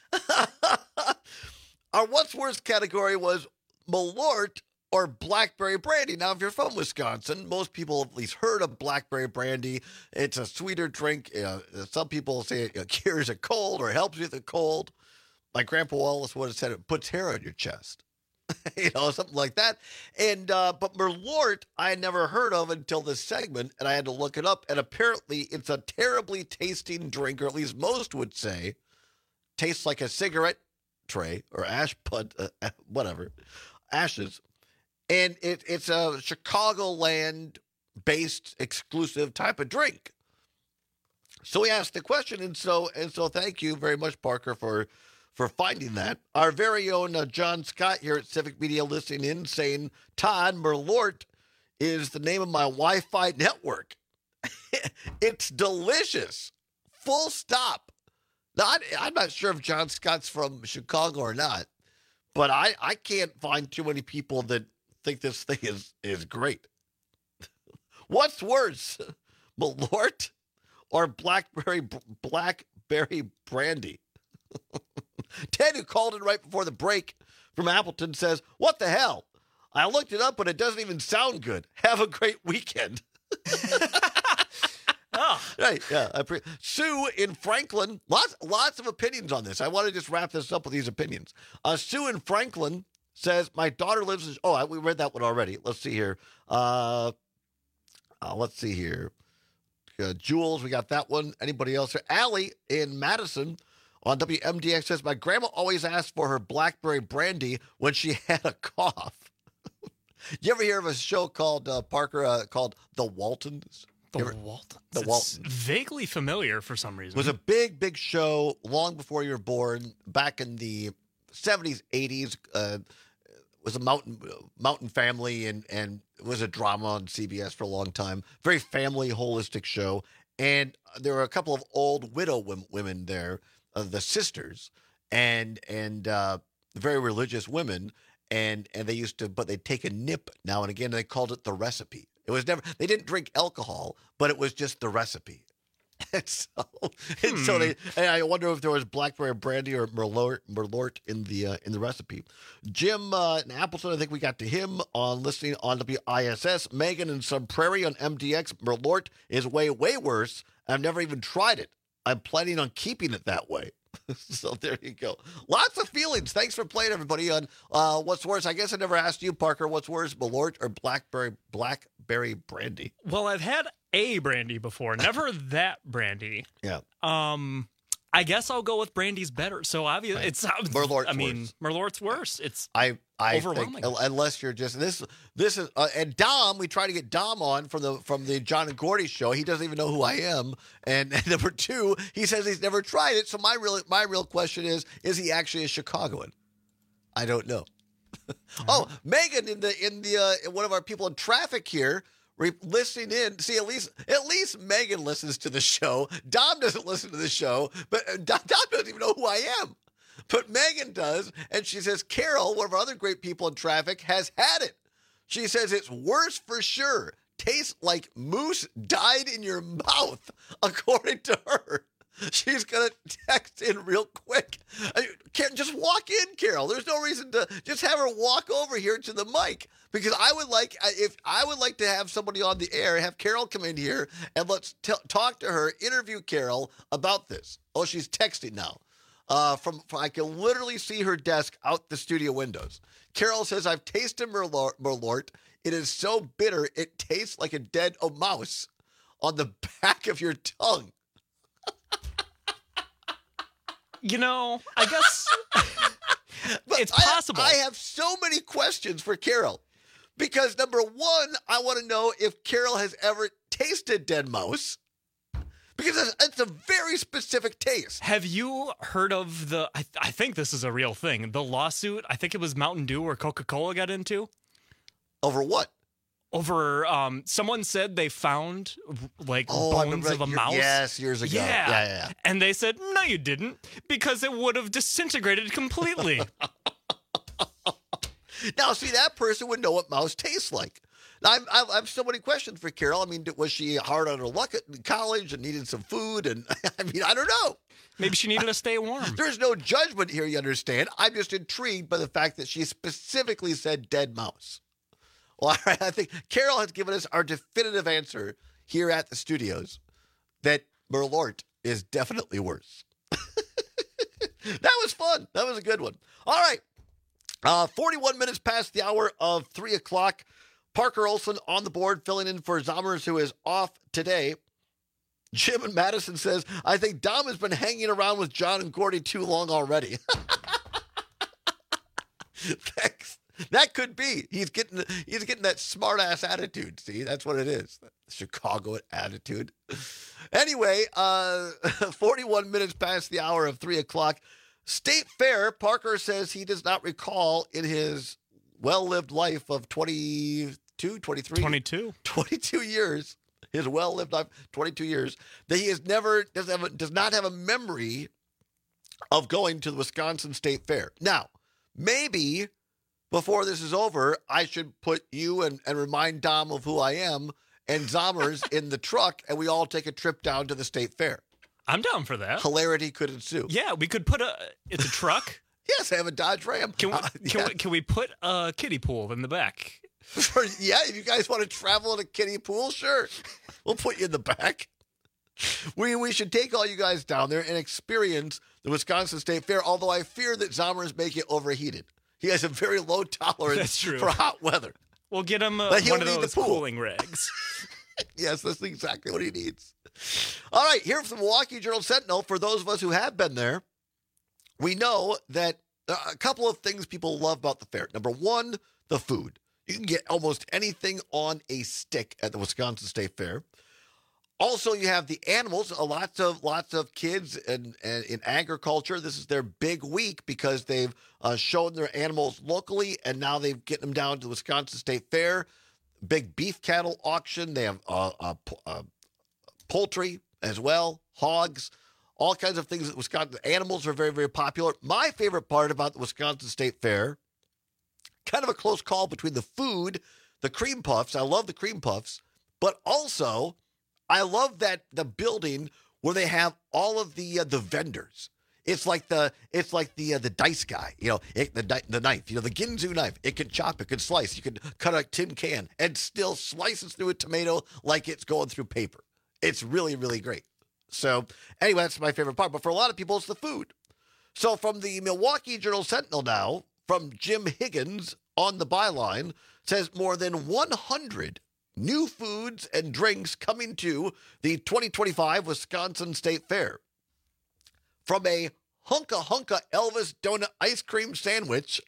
Our What's Worse category was Malort or Blackberry Brandy. Now, if you're from Wisconsin, most people have at least heard of Blackberry Brandy. It's a sweeter drink. Uh, some people say it cures a cold or helps you with a cold. My Grandpa Wallace would have said it puts hair on your chest. You know, something like that. And uh, but Merlort, I had never heard of until this segment, and I had to look it up. And apparently, it's a terribly tasting drink, or at least most would say, tastes like a cigarette tray or ash put, uh, whatever, ashes. And it, it's a Chicagoland-based exclusive type of drink. So we asked the question, and so and so thank you very much, Parker, for. for finding that. Our very own uh, John Scott here at Civic Media listening in saying, Todd, Merlort is the name of my Wi-Fi network. It's delicious. Full stop. Now, I, I'm not sure if John Scott's from Chicago or not, but I, I can't find too many people that think this thing is, is great. What's worse, Malort or Blackberry Blackberry Brandy? Ted, who called in right before the break from Appleton, says, what the hell? I looked it up, but it doesn't even sound good. Have a great weekend. Oh. Right, yeah. I pre- Sue in Franklin, lots, lots of opinions on this. I want to just wrap this up with these opinions. Uh, Sue in Franklin says, my daughter lives in... Oh, I, we read that one already. Let's see here. Uh, uh, let's see here. Uh, Jules, we got that one. Anybody else here? Allie in Madison... on W M D X says, my grandma always asked for her Blackberry Brandy when she had a cough. You ever hear of a show called, uh, Parker, uh, called The Waltons? The ever, Waltons? The it's Waltons. Vaguely familiar for some reason. It was a big, big show long before you were born, back in the seventies, eighties. Uh, it was a mountain mountain family, and, and it was a drama on C B S for a long time. Very family, holistic show. And there were a couple of old widow women there, Uh, the sisters, and and uh, very religious women, and and they used to, but they'd take a nip now and again, and they called it the recipe. It was never, they didn't drink alcohol, but it was just the recipe. And so, and hmm. so they, and I wonder if there was Blackberry Brandy or Merlort, Merlort in the uh, in the recipe. Jim uh, in Appleton, I think we got to him on listening on W I S S. Megan in Sun Prairie on M D X. Merlort is way, way worse. I've never even tried it. I'm planning on keeping it that way. So there you go. Lots of feelings. Thanks for playing, everybody, on uh, What's Worse. I guess I never asked you, Parker, what's worse, Malort or Blackberry Blackberry Brandy? Well, I've had a brandy before, never that brandy. Yeah. Um, I guess I'll go with Brandy's better. So obviously, it's Merlort's I mean, worse. Merlort's worse. It's I I overwhelming. think unless you're just this this is uh, and Dom. We try to get Dom on from the from the John and Gordy show. He doesn't even know who I am. And, and number two, he says he's never tried it. So my real my real question is: is he actually a Chicagoan? I don't know. Oh, Megan in the in the uh, one of our people in traffic here. Re- listening in, see at least at least Megan listens to the show. Dom doesn't listen to the show, but uh, Dom, Dom doesn't even know who I am. But Megan does, and she says Carol, one of our other great people in traffic, has had it. She says it's worse for sure. Tastes like moose died in your mouth, according to her. She's gonna text in real quick. Can't just walk in, Carol. There's no reason to just have her walk over here to the mic because I would like if I would like to have somebody on the air, have Carol come in here and let's t- talk to her, interview Carol about this. Oh, she's texting now. Uh, from, from I can literally see her desk out the studio windows. Carol says, "I've tasted Merlot. Merlot. It is so bitter, it tastes like a dead a mouse on the back of your tongue." You know, I guess but it's possible. I, I have so many questions for Carol because number one, I want to know if Carol has ever tasted dead mouse because it's, it's a very specific taste. Have you heard of the, I, I think this is a real thing, the lawsuit, I think it was Mountain Dew or Coca-Cola got into? Over what? Over, um, someone said they found like oh, bones of a year, mouse. Yes, years ago. Yeah. Yeah, yeah, yeah. And they said, no, you didn't, because it would have disintegrated completely. Now, see, that person would know what mouse tastes like. Now, I'm, I have so many questions for Carol. I mean, was she hard on her luck at college and needed some food? And I mean, I don't know. Maybe she needed to stay warm. There's no judgment here, you understand. I'm just intrigued by the fact that she specifically said dead mouse. Well, all right, I think Carol has given us our definitive answer here at the studios that Merlot is definitely worse. That was fun. That was a good one. All right. Uh, forty-one minutes past the hour of three o'clock. Parker Olson on the board, filling in for Zommers, who is off today. Jim in Madison says, I think Dom has been hanging around with John and Gordy too long already. Thanks. That could be. He's getting he's getting that smart ass attitude. See, that's what it is. Chicago attitude. Anyway, uh, forty-one minutes past the hour of three o'clock. State Fair, Parker says he does not recall in his well-lived life of twenty-two, twenty-three twenty-two twenty-two years, his well-lived life, twenty-two years, that he has never, does, have a, does not have a memory of going to the Wisconsin State Fair. Now, maybe before this is over, I should put you and, and remind Dom of who I am and Zommers in the truck, and we all take a trip down to the State Fair. I'm down for that. Hilarity could ensue. Yeah, we could put a, it's a truck. Yes, I have a Dodge Ram. Can we, uh, can, yeah. we, can we put a kiddie pool in the back? Yeah, if you guys want to travel in a kiddie pool, sure. We'll put you in the back. We we should take all you guys down there and experience the Wisconsin State Fair, although I fear that Zommers make it overheated. He has a very low tolerance for hot weather. We'll get him uh, one of those cooling rigs. Yes, that's exactly what he needs. All right, here from the Milwaukee Journal-Sentinel, for those of us who have been there, we know that a couple of things people love about the fair. Number one, the food. You can get almost anything on a stick at the Wisconsin State Fair. Also, you have the animals. Uh, lots of lots of kids in, in, in agriculture. This is their big week because they've uh, shown their animals locally, and now they've getting them down to the Wisconsin State Fair. Big beef cattle auction. They have uh, uh, uh, poultry as well, hogs, all kinds of things. Wisconsin animals are very, very popular. My favorite part about the Wisconsin State Fair, kind of a close call between the food, the cream puffs. I love the cream puffs, but also I love that the building where they have all of the uh, the vendors. It's like the it's like the uh, the dice guy, you know, it, the the knife, you know, the Ginsu knife. It can chop, it can slice, you can cut a tin can and still slice it through a tomato like it's going through paper. It's really, really great. So anyway, that's my favorite part. But for a lot of people, it's the food. So from the Milwaukee Journal-Sentinel now, from Jim Higgins on the byline, says more than one hundred new foods and drinks coming to the twenty twenty-five Wisconsin State Fair. from a Hunka Hunka Elvis donut ice cream sandwich.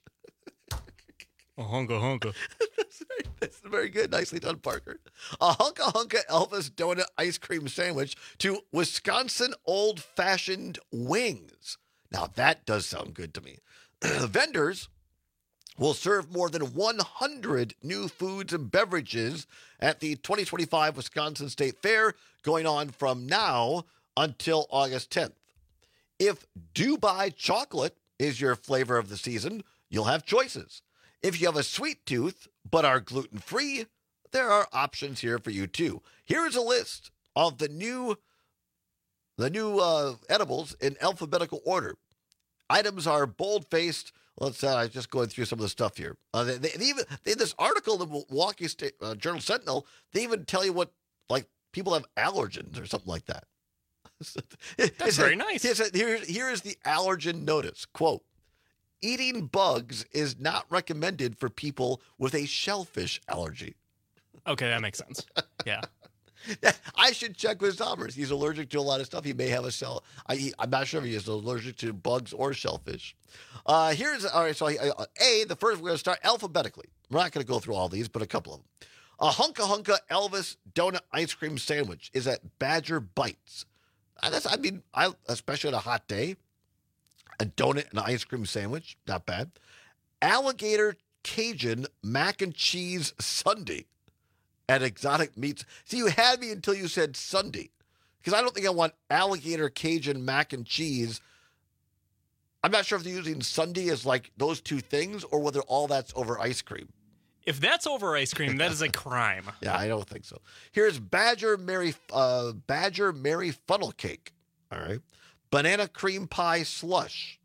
A hunka hunka. That's, very, that's very good. Nicely done, Parker. A Hunka Hunka Elvis donut ice cream sandwich to Wisconsin old-fashioned wings. Now, that does sound good to me. Vendors will serve more than one hundred new foods and beverages at the twenty twenty-five Wisconsin State Fair, going on from now until August tenth. If Dubai chocolate is your flavor of the season, you'll have choices. If you have a sweet tooth but are gluten-free, there are options here for you too. Here's a list of the new, the new uh, edibles in alphabetical order. Items are bold-faced. Let's uh, just going through some of the stuff here. Uh, they, they, they even in this article in the Milwaukee State uh, Journal Sentinel, they even tell you what like people have allergens or something like that. That's very nice. Here, here is the allergen notice. Quote, eating bugs is not recommended for people with a shellfish allergy. Okay, that makes sense. Yeah. I should check with Somers. He's allergic to a lot of stuff. He may have a shell. I, he, I'm not sure if he is allergic to bugs or shellfish. Uh, here's, all right, so uh, A, the first, we're going to start alphabetically. We're not going to go through all these, but a couple of them. A Hunka Hunka Elvis donut ice cream sandwich is at Badger Bites. Uh, that's, I mean, I especially on a hot day, a donut and an ice cream sandwich, not bad. Alligator Cajun mac and cheese sundae at Exotic Meats. See, you had me until you said sundae, because I don't think I want alligator Cajun mac and cheese. I'm not sure if they're using sundae as like those two things or whether all that's over ice cream. If that's over ice cream, that is a crime. Yeah, I don't think so. Here's Badger Mary uh, Badger Mary funnel cake. All right. Banana cream pie slush.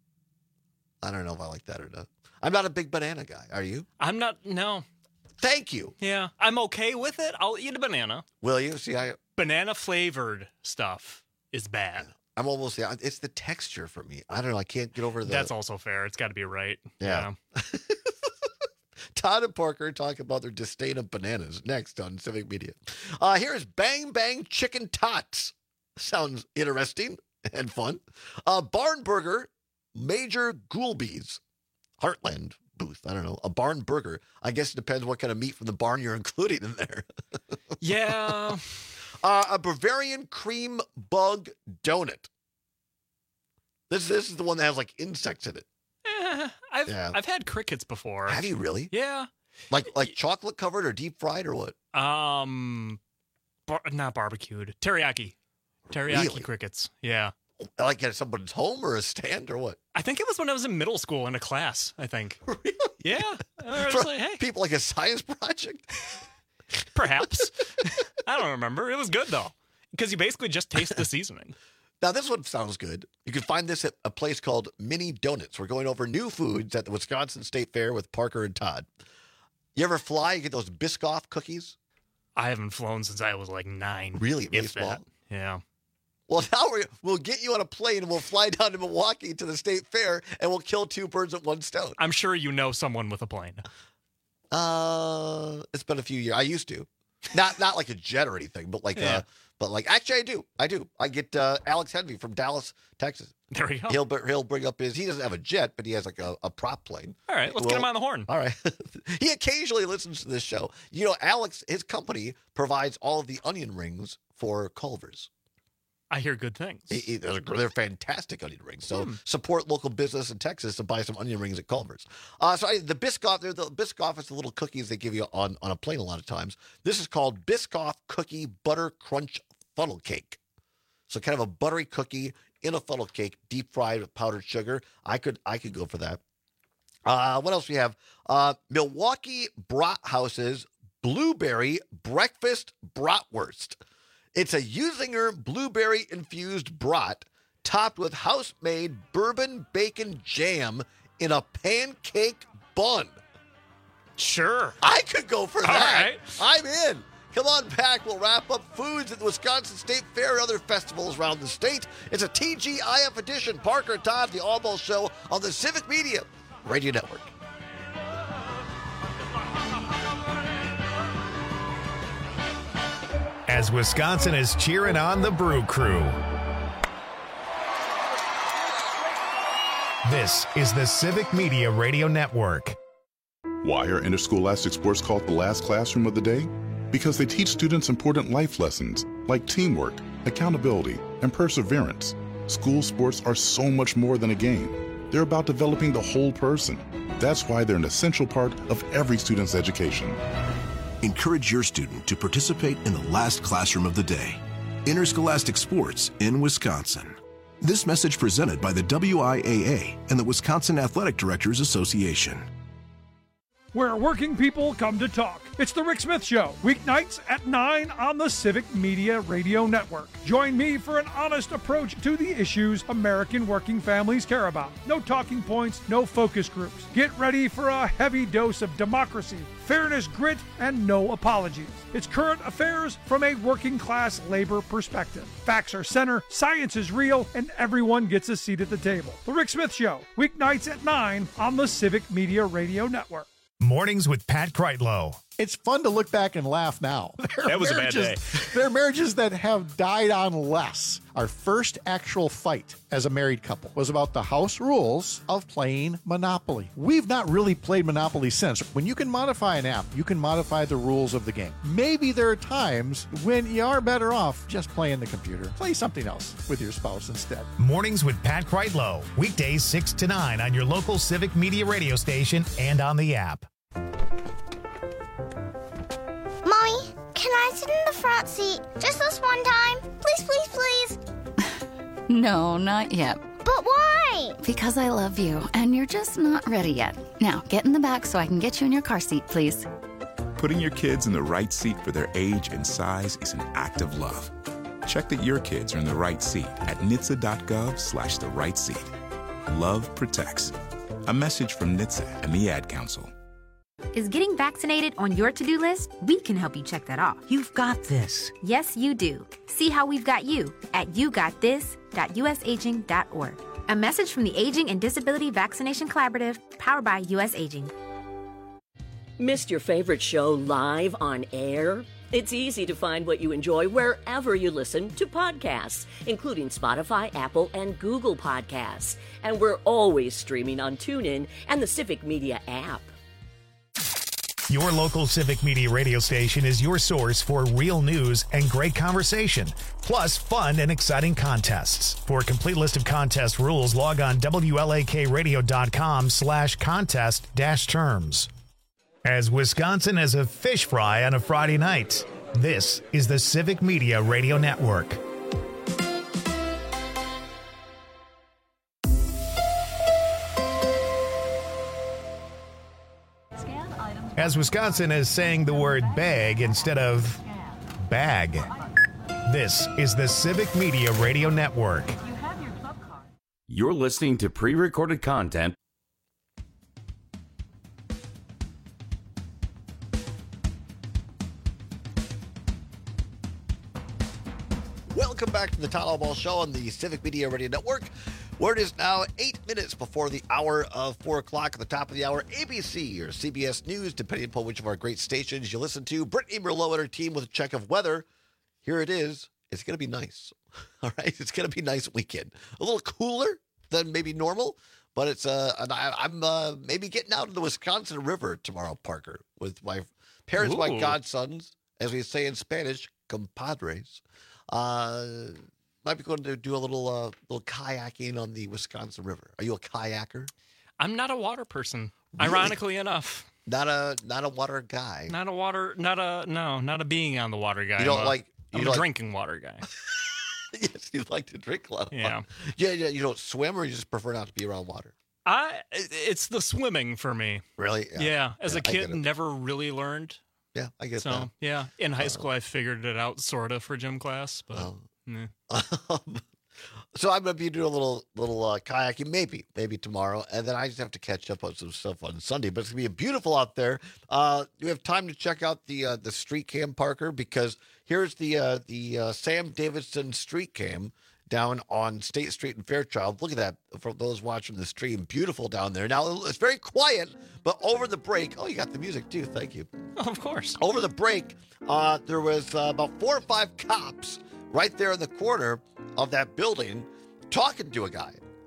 I don't know if I like that or not. I'm not a big banana guy. Are you? I'm not, no. Thank you. Yeah, I'm okay with it. I'll eat a banana. Will you? See, I... Banana flavored stuff is bad. I'm almost, yeah, it's the texture for me. I don't know. I can't get over the... That's also fair. It's got to be right. Yeah. yeah. Todd and Parker talk about their disdain of bananas next on Civic Media. Uh, here's Bang Bang Chicken Tots. Sounds interesting and fun. Uh, Barn Burger, Major Goulby's Heartland booth. I don't know. A barn burger. I guess it depends what kind of meat from the barn you're including in there. Yeah. Uh, a Bavarian cream bug donut. This, this is the one that has like insects in it. Eh, I've yeah. I've had crickets before. Have you really? Yeah. Like like chocolate covered or deep fried or what? Um, bar- not barbecued. Teriyaki. Teriyaki Really? crickets. Yeah. Like at someone's home or a stand or what? I think it was when I was in middle school in a class, I think. Really? Yeah. I was like, hey. People like a science project? Perhaps. I don't remember. It was good, though, because you basically just taste the seasoning. Now, this one sounds good. You can find this at a place called Mini Donuts. We're going over new foods at the Wisconsin State Fair with Parker and Todd. You ever fly? You get those Biscoff cookies? I haven't flown since I was like nine. Really? Really if small? that. Yeah. Well, now we're, we'll get you on a plane and we'll fly down to Milwaukee to the State Fair and we'll kill two birds with one stone. I'm sure you know someone with a plane. Uh, it's been a few years. I used to. Not not like a jet or anything, but like Yeah. uh, but like actually I do. I do. I get uh, Alex Henvey from Dallas, Texas. There we go. He'll br- he'll bring up his. He doesn't have a jet, but he has like a, a prop plane. All right, let's Well, get him on the horn. All right. He occasionally listens to this show. You know, Alex, his company provides all of the onion rings for Culver's. I hear good things. He- he- They're they're fantastic onion rings. So Hmm. support local business in Texas and buy some onion rings at Culver's. Uh, so I, the Biscoff, they're the Biscoff is the little cookies they give you on, on a plane a lot of times. This is called Biscoff Cookie Butter Crunch Funnel Cake. So kind of a buttery cookie in a funnel cake, deep fried with powdered sugar. I could I could go for that. Uh, what else we have? Uh, Milwaukee Brat House's Blueberry Breakfast Bratwurst. It's a Usinger blueberry-infused brat topped with house-made bourbon bacon jam in a pancake bun. Sure. I could go for All that. right. I'm in. Come on back. We'll wrap up foods at the Wisconsin State Fair and other festivals around the state. It's a T G I F edition. Parker Todd, the All-Ball Show on the Civic Media Radio Network. As Wisconsin is cheering on the Brew Crew. This is the Civic Media Radio Network. Why are interscholastic sports called the last classroom of the day? Because they teach students important life lessons like teamwork, accountability, and perseverance. School sports are so much more than a game. They're about developing the whole person. That's why they're an essential part of every student's education. Encourage your student to participate in the last classroom of the day. Interscholastic sports in Wisconsin. This message presented by the W I A A and the Wisconsin Athletic Directors Association. Where working people come to talk. It's the Rick Smith Show, weeknights at nine on the Civic Media Radio Network. Join me for an honest approach to the issues American working families care about. No talking points, no focus groups. Get ready for a heavy dose of democracy, fairness, grit, and no apologies. It's current affairs from a working class labor perspective. Facts are center, science is real, and everyone gets a seat at the table. The Rick Smith Show, weeknights at nine on the Civic Media Radio Network. Mornings with Pat Kreitlow. It's fun to look back and laugh now. There that was a bad day. There are marriages that have died on less. Our first actual fight as a married couple was about the house rules of playing Monopoly. We've not really played Monopoly since. When you can modify an app, you can modify the rules of the game. Maybe there are times when you are better off just playing the computer. Play something else with your spouse instead. Mornings with Pat Kreitlow. Weekdays six to nine on your local Civic Media radio station and on the app. Mommy, can I sit in the front seat just this one time? Please, please, please. No, not yet. But why? Because I love you, and you're just not ready yet. Now, get in the back so I can get you in your car seat, please. Putting your kids in the right seat for their age and size is an act of love. Check that your kids are in the right seat at N H T S A dot gov slash the right seat. Love protects. A message from N H T S A and the Ad Council. Is getting vaccinated on your to-do list? We can help you check that off. You've got this. Yes, you do. See how we've got you at you got this dot u s aging dot org. A message from the Aging and Disability Vaccination Collaborative, powered by U S Aging. Missed your favorite show live on air? It's easy to find what you enjoy wherever you listen to podcasts, including Spotify, Apple, and Google Podcasts. And we're always streaming on TuneIn and the Civic Media app. Your local Civic Media radio station is your source for real news and great conversation, plus fun and exciting contests. For a complete list of contest rules, log on W L A K radio dot com slash contest dash terms. As Wisconsin has a fish fry on a Friday night, this is the Civic Media Radio Network. As Wisconsin is saying the word bag instead of bag. This is the Civic Media Radio Network. You're listening to pre-recorded content. Welcome back to the Todd Ball Show on the Civic Media Radio Network, where it is now eight minutes before the hour of four o'clock. At the top of the hour, A B C or C B S News, depending upon which of our great stations you listen to. Brittany Merlot and her team with a check of weather. Here it is. It's going to be nice. All right? It's going to be a nice weekend. A little cooler than maybe normal, but it's uh, and I, I'm uh, maybe getting out of the Wisconsin River tomorrow, Parker, with my parents, Ooh. my godsons, as we say in Spanish, compadres. Uh, might be going to do a little uh, little kayaking on the Wisconsin River. Are you a kayaker? I'm not a water person, really? Ironically enough. Not a not a water guy. Not a water. Not a no. Not a being on the water guy. You don't I'm a, like. You I'm like, a drinking water guy. Yes, you like to drink a lot of yeah. water. Yeah, yeah. You don't swim, or you just prefer not to be around water. I. It's the swimming for me. Really? Yeah. yeah. As yeah, a kid, never really learned. Yeah, I get so, that. Yeah, in high uh, school, I figured it out sort of for gym class, but. Oh. Yeah. Um, so I'm going to be doing a little little uh, kayaking, maybe, maybe tomorrow, and then I just have to catch up on some stuff on Sunday. But it's going to be beautiful out there. Uh, we have time to check out the uh, the street cam, Parker, because here's the uh, the uh, Sam Davidson street cam down on State Street in Fairchild. Look at that for those watching the stream. Beautiful down there. Now, it's very quiet, but over the break, oh, you got the music too. Thank you. Oh, of course. Over the break, uh, there was uh, about four or five cops right there in the corner of that building talking to a guy.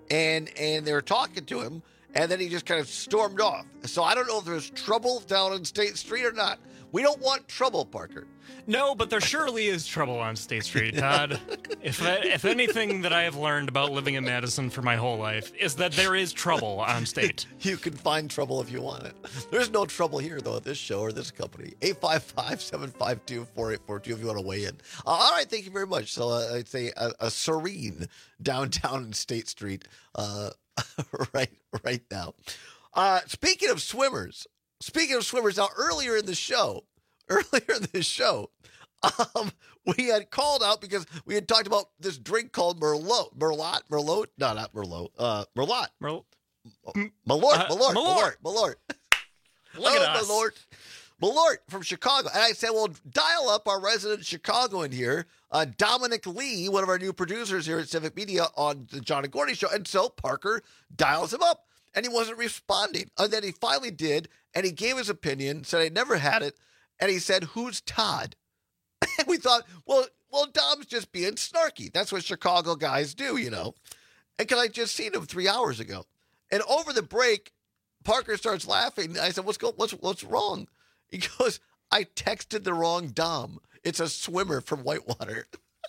and and they were talking to him, and then he just kind of stormed off. So I don't know if there's trouble down on State Street or not. We don't want trouble, Parker. No, but there surely is trouble on State Street, Todd. if if anything that I have learned about living in Madison for my whole life is that there is trouble on State. You can find trouble if you want it. There's no trouble here, though, at this show or this company. eight five five, seven five two, four eight four two if you want to weigh in. Uh, all right, thank you very much. So uh, I'd say a, a serene downtown State Street uh, right, right now. Uh, speaking of swimmers, speaking of swimmers, now earlier in the show, earlier in the show, um, we had called out because we had talked about this drink called Merlot. Merlot? Merlot? No, not Merlot. Uh, Merlot. Merlot. Malort. Malort. Uh, Malort. Malort. Look at us. Malort. Malort from Chicago. And I said, well, dial up our resident Chicagoan here, uh, Dominic Lee, one of our new producers here at Civic Media on the John and Gordy Show. And so Parker dials him up, and he wasn't responding. And then he finally did, and he gave his opinion, said I never had it, and he said, who's Todd? And we thought, well, well, Dom's just being snarky. That's what Chicago guys do, you know. And because I just seen him three hours ago. And over the break, Parker starts laughing. I said, what's go- what's what's wrong? He goes, I texted the wrong Dom. It's a swimmer from Whitewater.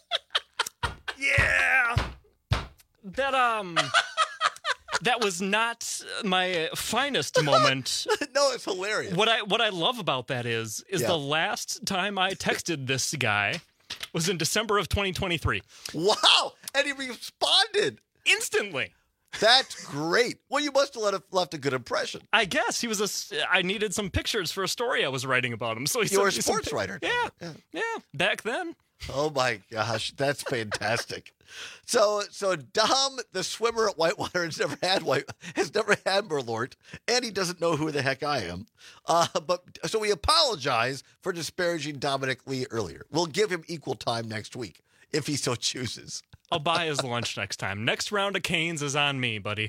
Yeah. That, um... That was not my finest moment. No, it's hilarious. What I what I love about that is is Yeah. the last time I texted this guy was in December of twenty twenty-three. Wow! And he responded instantly. That's great. Well, you must have let a, left a good impression. I guess he was a. I needed some pictures for a story I was writing about him, so he You were a sent me some sports pic- writer. Yeah, Yeah. yeah, back then. Oh my gosh, that's fantastic. So, so Dom, the swimmer at Whitewater, has never had white, has never had Merlort, and he doesn't know who the heck I am. Uh, but so we apologize for disparaging Dominic Lee earlier. We'll give him equal time next week if he so chooses. I'll buy his lunch next time. Next round of Canes is on me, buddy.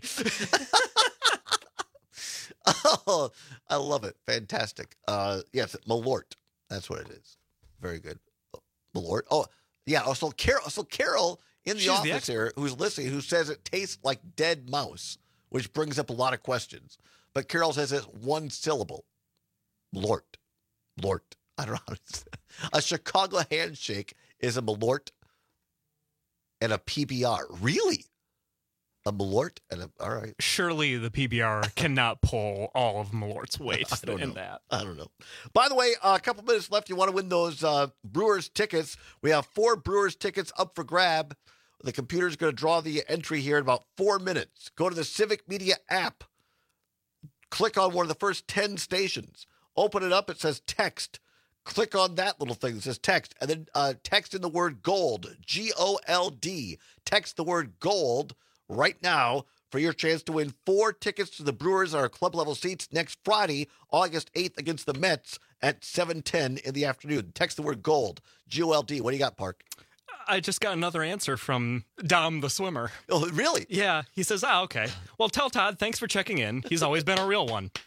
Oh, I love it. Fantastic. Uh, yes, Malort. That's what it is. Very good. Malort. Oh, yeah. So Carol, so Carol in the She's the office expert. here, who's listening, who says it tastes like dead mouse, which brings up a lot of questions. But Carol says it's one syllable. Malort. Malort. I don't know how to say it. A Chicago handshake is a Malort and a P B R. Really? A Malort and a, all right. Surely the P B R cannot pull all of Malort's weight I don't in know. that. I don't know. By the way, uh, a couple minutes left. You want to win those uh, Brewers tickets. We have four Brewers tickets up for grab. The computer's going to draw the entry here in about four minutes. Go to the Civic Media app. Click on one of the first ten stations. Open it up. It says text. Click on that little thing that says text. And then uh, text in the word gold. G O L D. Text the word gold right now for your chance to win four tickets to the Brewers at our club level seats next Friday, August eighth against the Mets at seven ten in the afternoon. Text the word gold, G O L D. What do you got, Park? I just got another answer from Dom the swimmer. Oh, really? Yeah. He says, ah, okay. Well, tell Todd, thanks for checking in. He's always been a real one.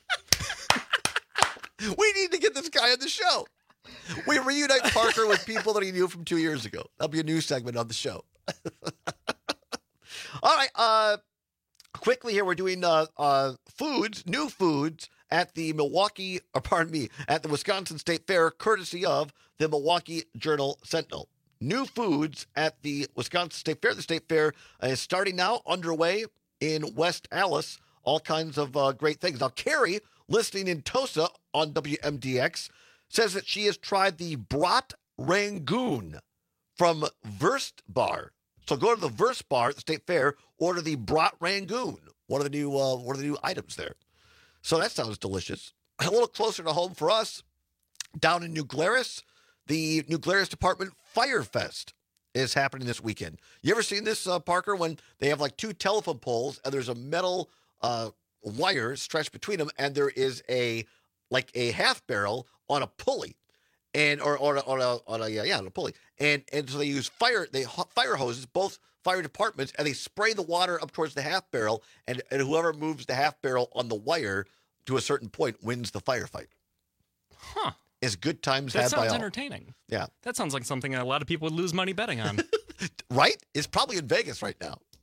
We need to get this guy on the show. We reunite Parker with people that he knew from two years ago. That'll be a new segment on the show. All right. Uh, quickly here, we're doing uh, uh, foods, new foods at the Milwaukee, or pardon me, at the Wisconsin State Fair, courtesy of the Milwaukee Journal Sentinel. New foods at the Wisconsin State Fair. The State Fair is starting now, underway in West Allis. All kinds of uh, great things. Now, Carrie, listening in Tosa on W M D X, says that she has tried the Brat Rangoon from Verst Bar. So go to the Verst Bar at the State Fair, order the Brat Rangoon, one of the new uh, one of the new items there. So that sounds delicious. A little closer to home for us, down in New Glarus, the New Glarus Department Fire Fest is happening this weekend. You ever seen this, uh, Parker, when they have like two telephone poles and there's a metal uh, wire stretched between them, and there is a like a half barrel on a pulley, and or or on a on a yeah, yeah on a pulley, and and so they use fire they fire hoses, both fire departments, and they spray the water up towards the half barrel, and and whoever moves the half barrel on the wire to a certain point wins the firefight. Huh. Is good times That had by sounds all. entertaining. Yeah. That sounds like something a lot of people would lose money betting on. Right? It's probably in Vegas right now.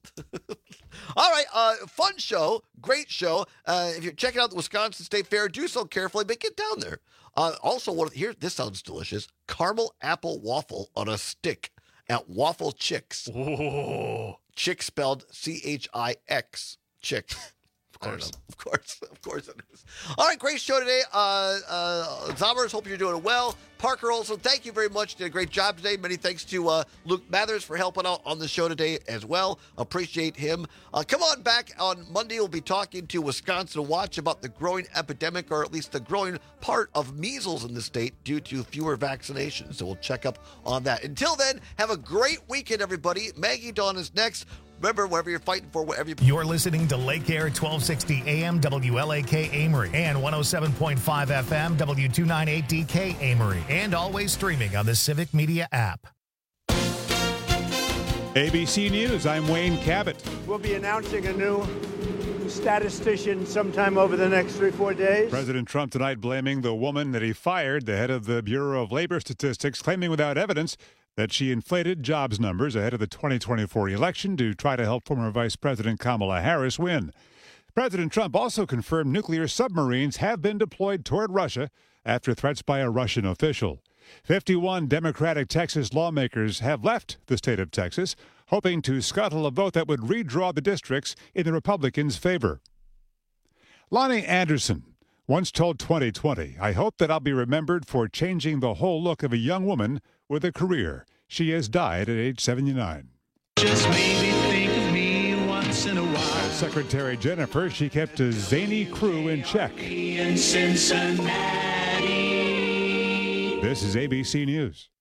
All right, uh, fun show, great show. Uh, if you're checking out the Wisconsin State Fair, do so carefully, but get down there. Uh, also, what here? This sounds delicious: caramel apple waffle on a stick at Waffle Chicks. Whoa. Chick spelled C H I X. Chick. Of course. Of course. Of course it is. All right, great show today. Uh, uh, Zombers, hope you're doing well. Parker, also, thank you very much. Did a great job today. Many thanks to uh, Luke Mathers for helping out on the show today as well. Appreciate him. Uh, come on back on Monday. We'll be talking to Wisconsin Watch about the growing epidemic, or at least the growing part of measles in the state due to fewer vaccinations. So we'll check up on that. Until then, have a great weekend, everybody. Maggie Dawn is next. Remember, whatever you're fighting for, whatever you... You're listening to Lake Air twelve sixty A M W L A K Amory and one oh seven point five F M W two ninety-eight D K Amory, and always streaming on the Civic Media app. A B C News, I'm Wayne Cabot. We'll be announcing a new statistician sometime over the next three, four days. President Trump tonight blaming the woman that he fired, the head of the Bureau of Labor Statistics, claiming without evidence that she inflated jobs numbers ahead of the twenty twenty-four election to try to help former Vice President Kamala Harris win. President Trump also confirmed nuclear submarines have been deployed toward Russia after threats by a Russian official. fifty-one Democratic Texas lawmakers have left the state of Texas, hoping to scuttle a vote that would redraw the districts in the Republicans' favor. Lonnie Anderson once told twenty twenty, "I hope that I'll be remembered for changing the whole look of a young woman with a career." She has died at age seventy-nine. Just maybe think of me once in a while. As Secretary Jennifer, she kept a zany crew in check. In Cincinnati. This is A B C News.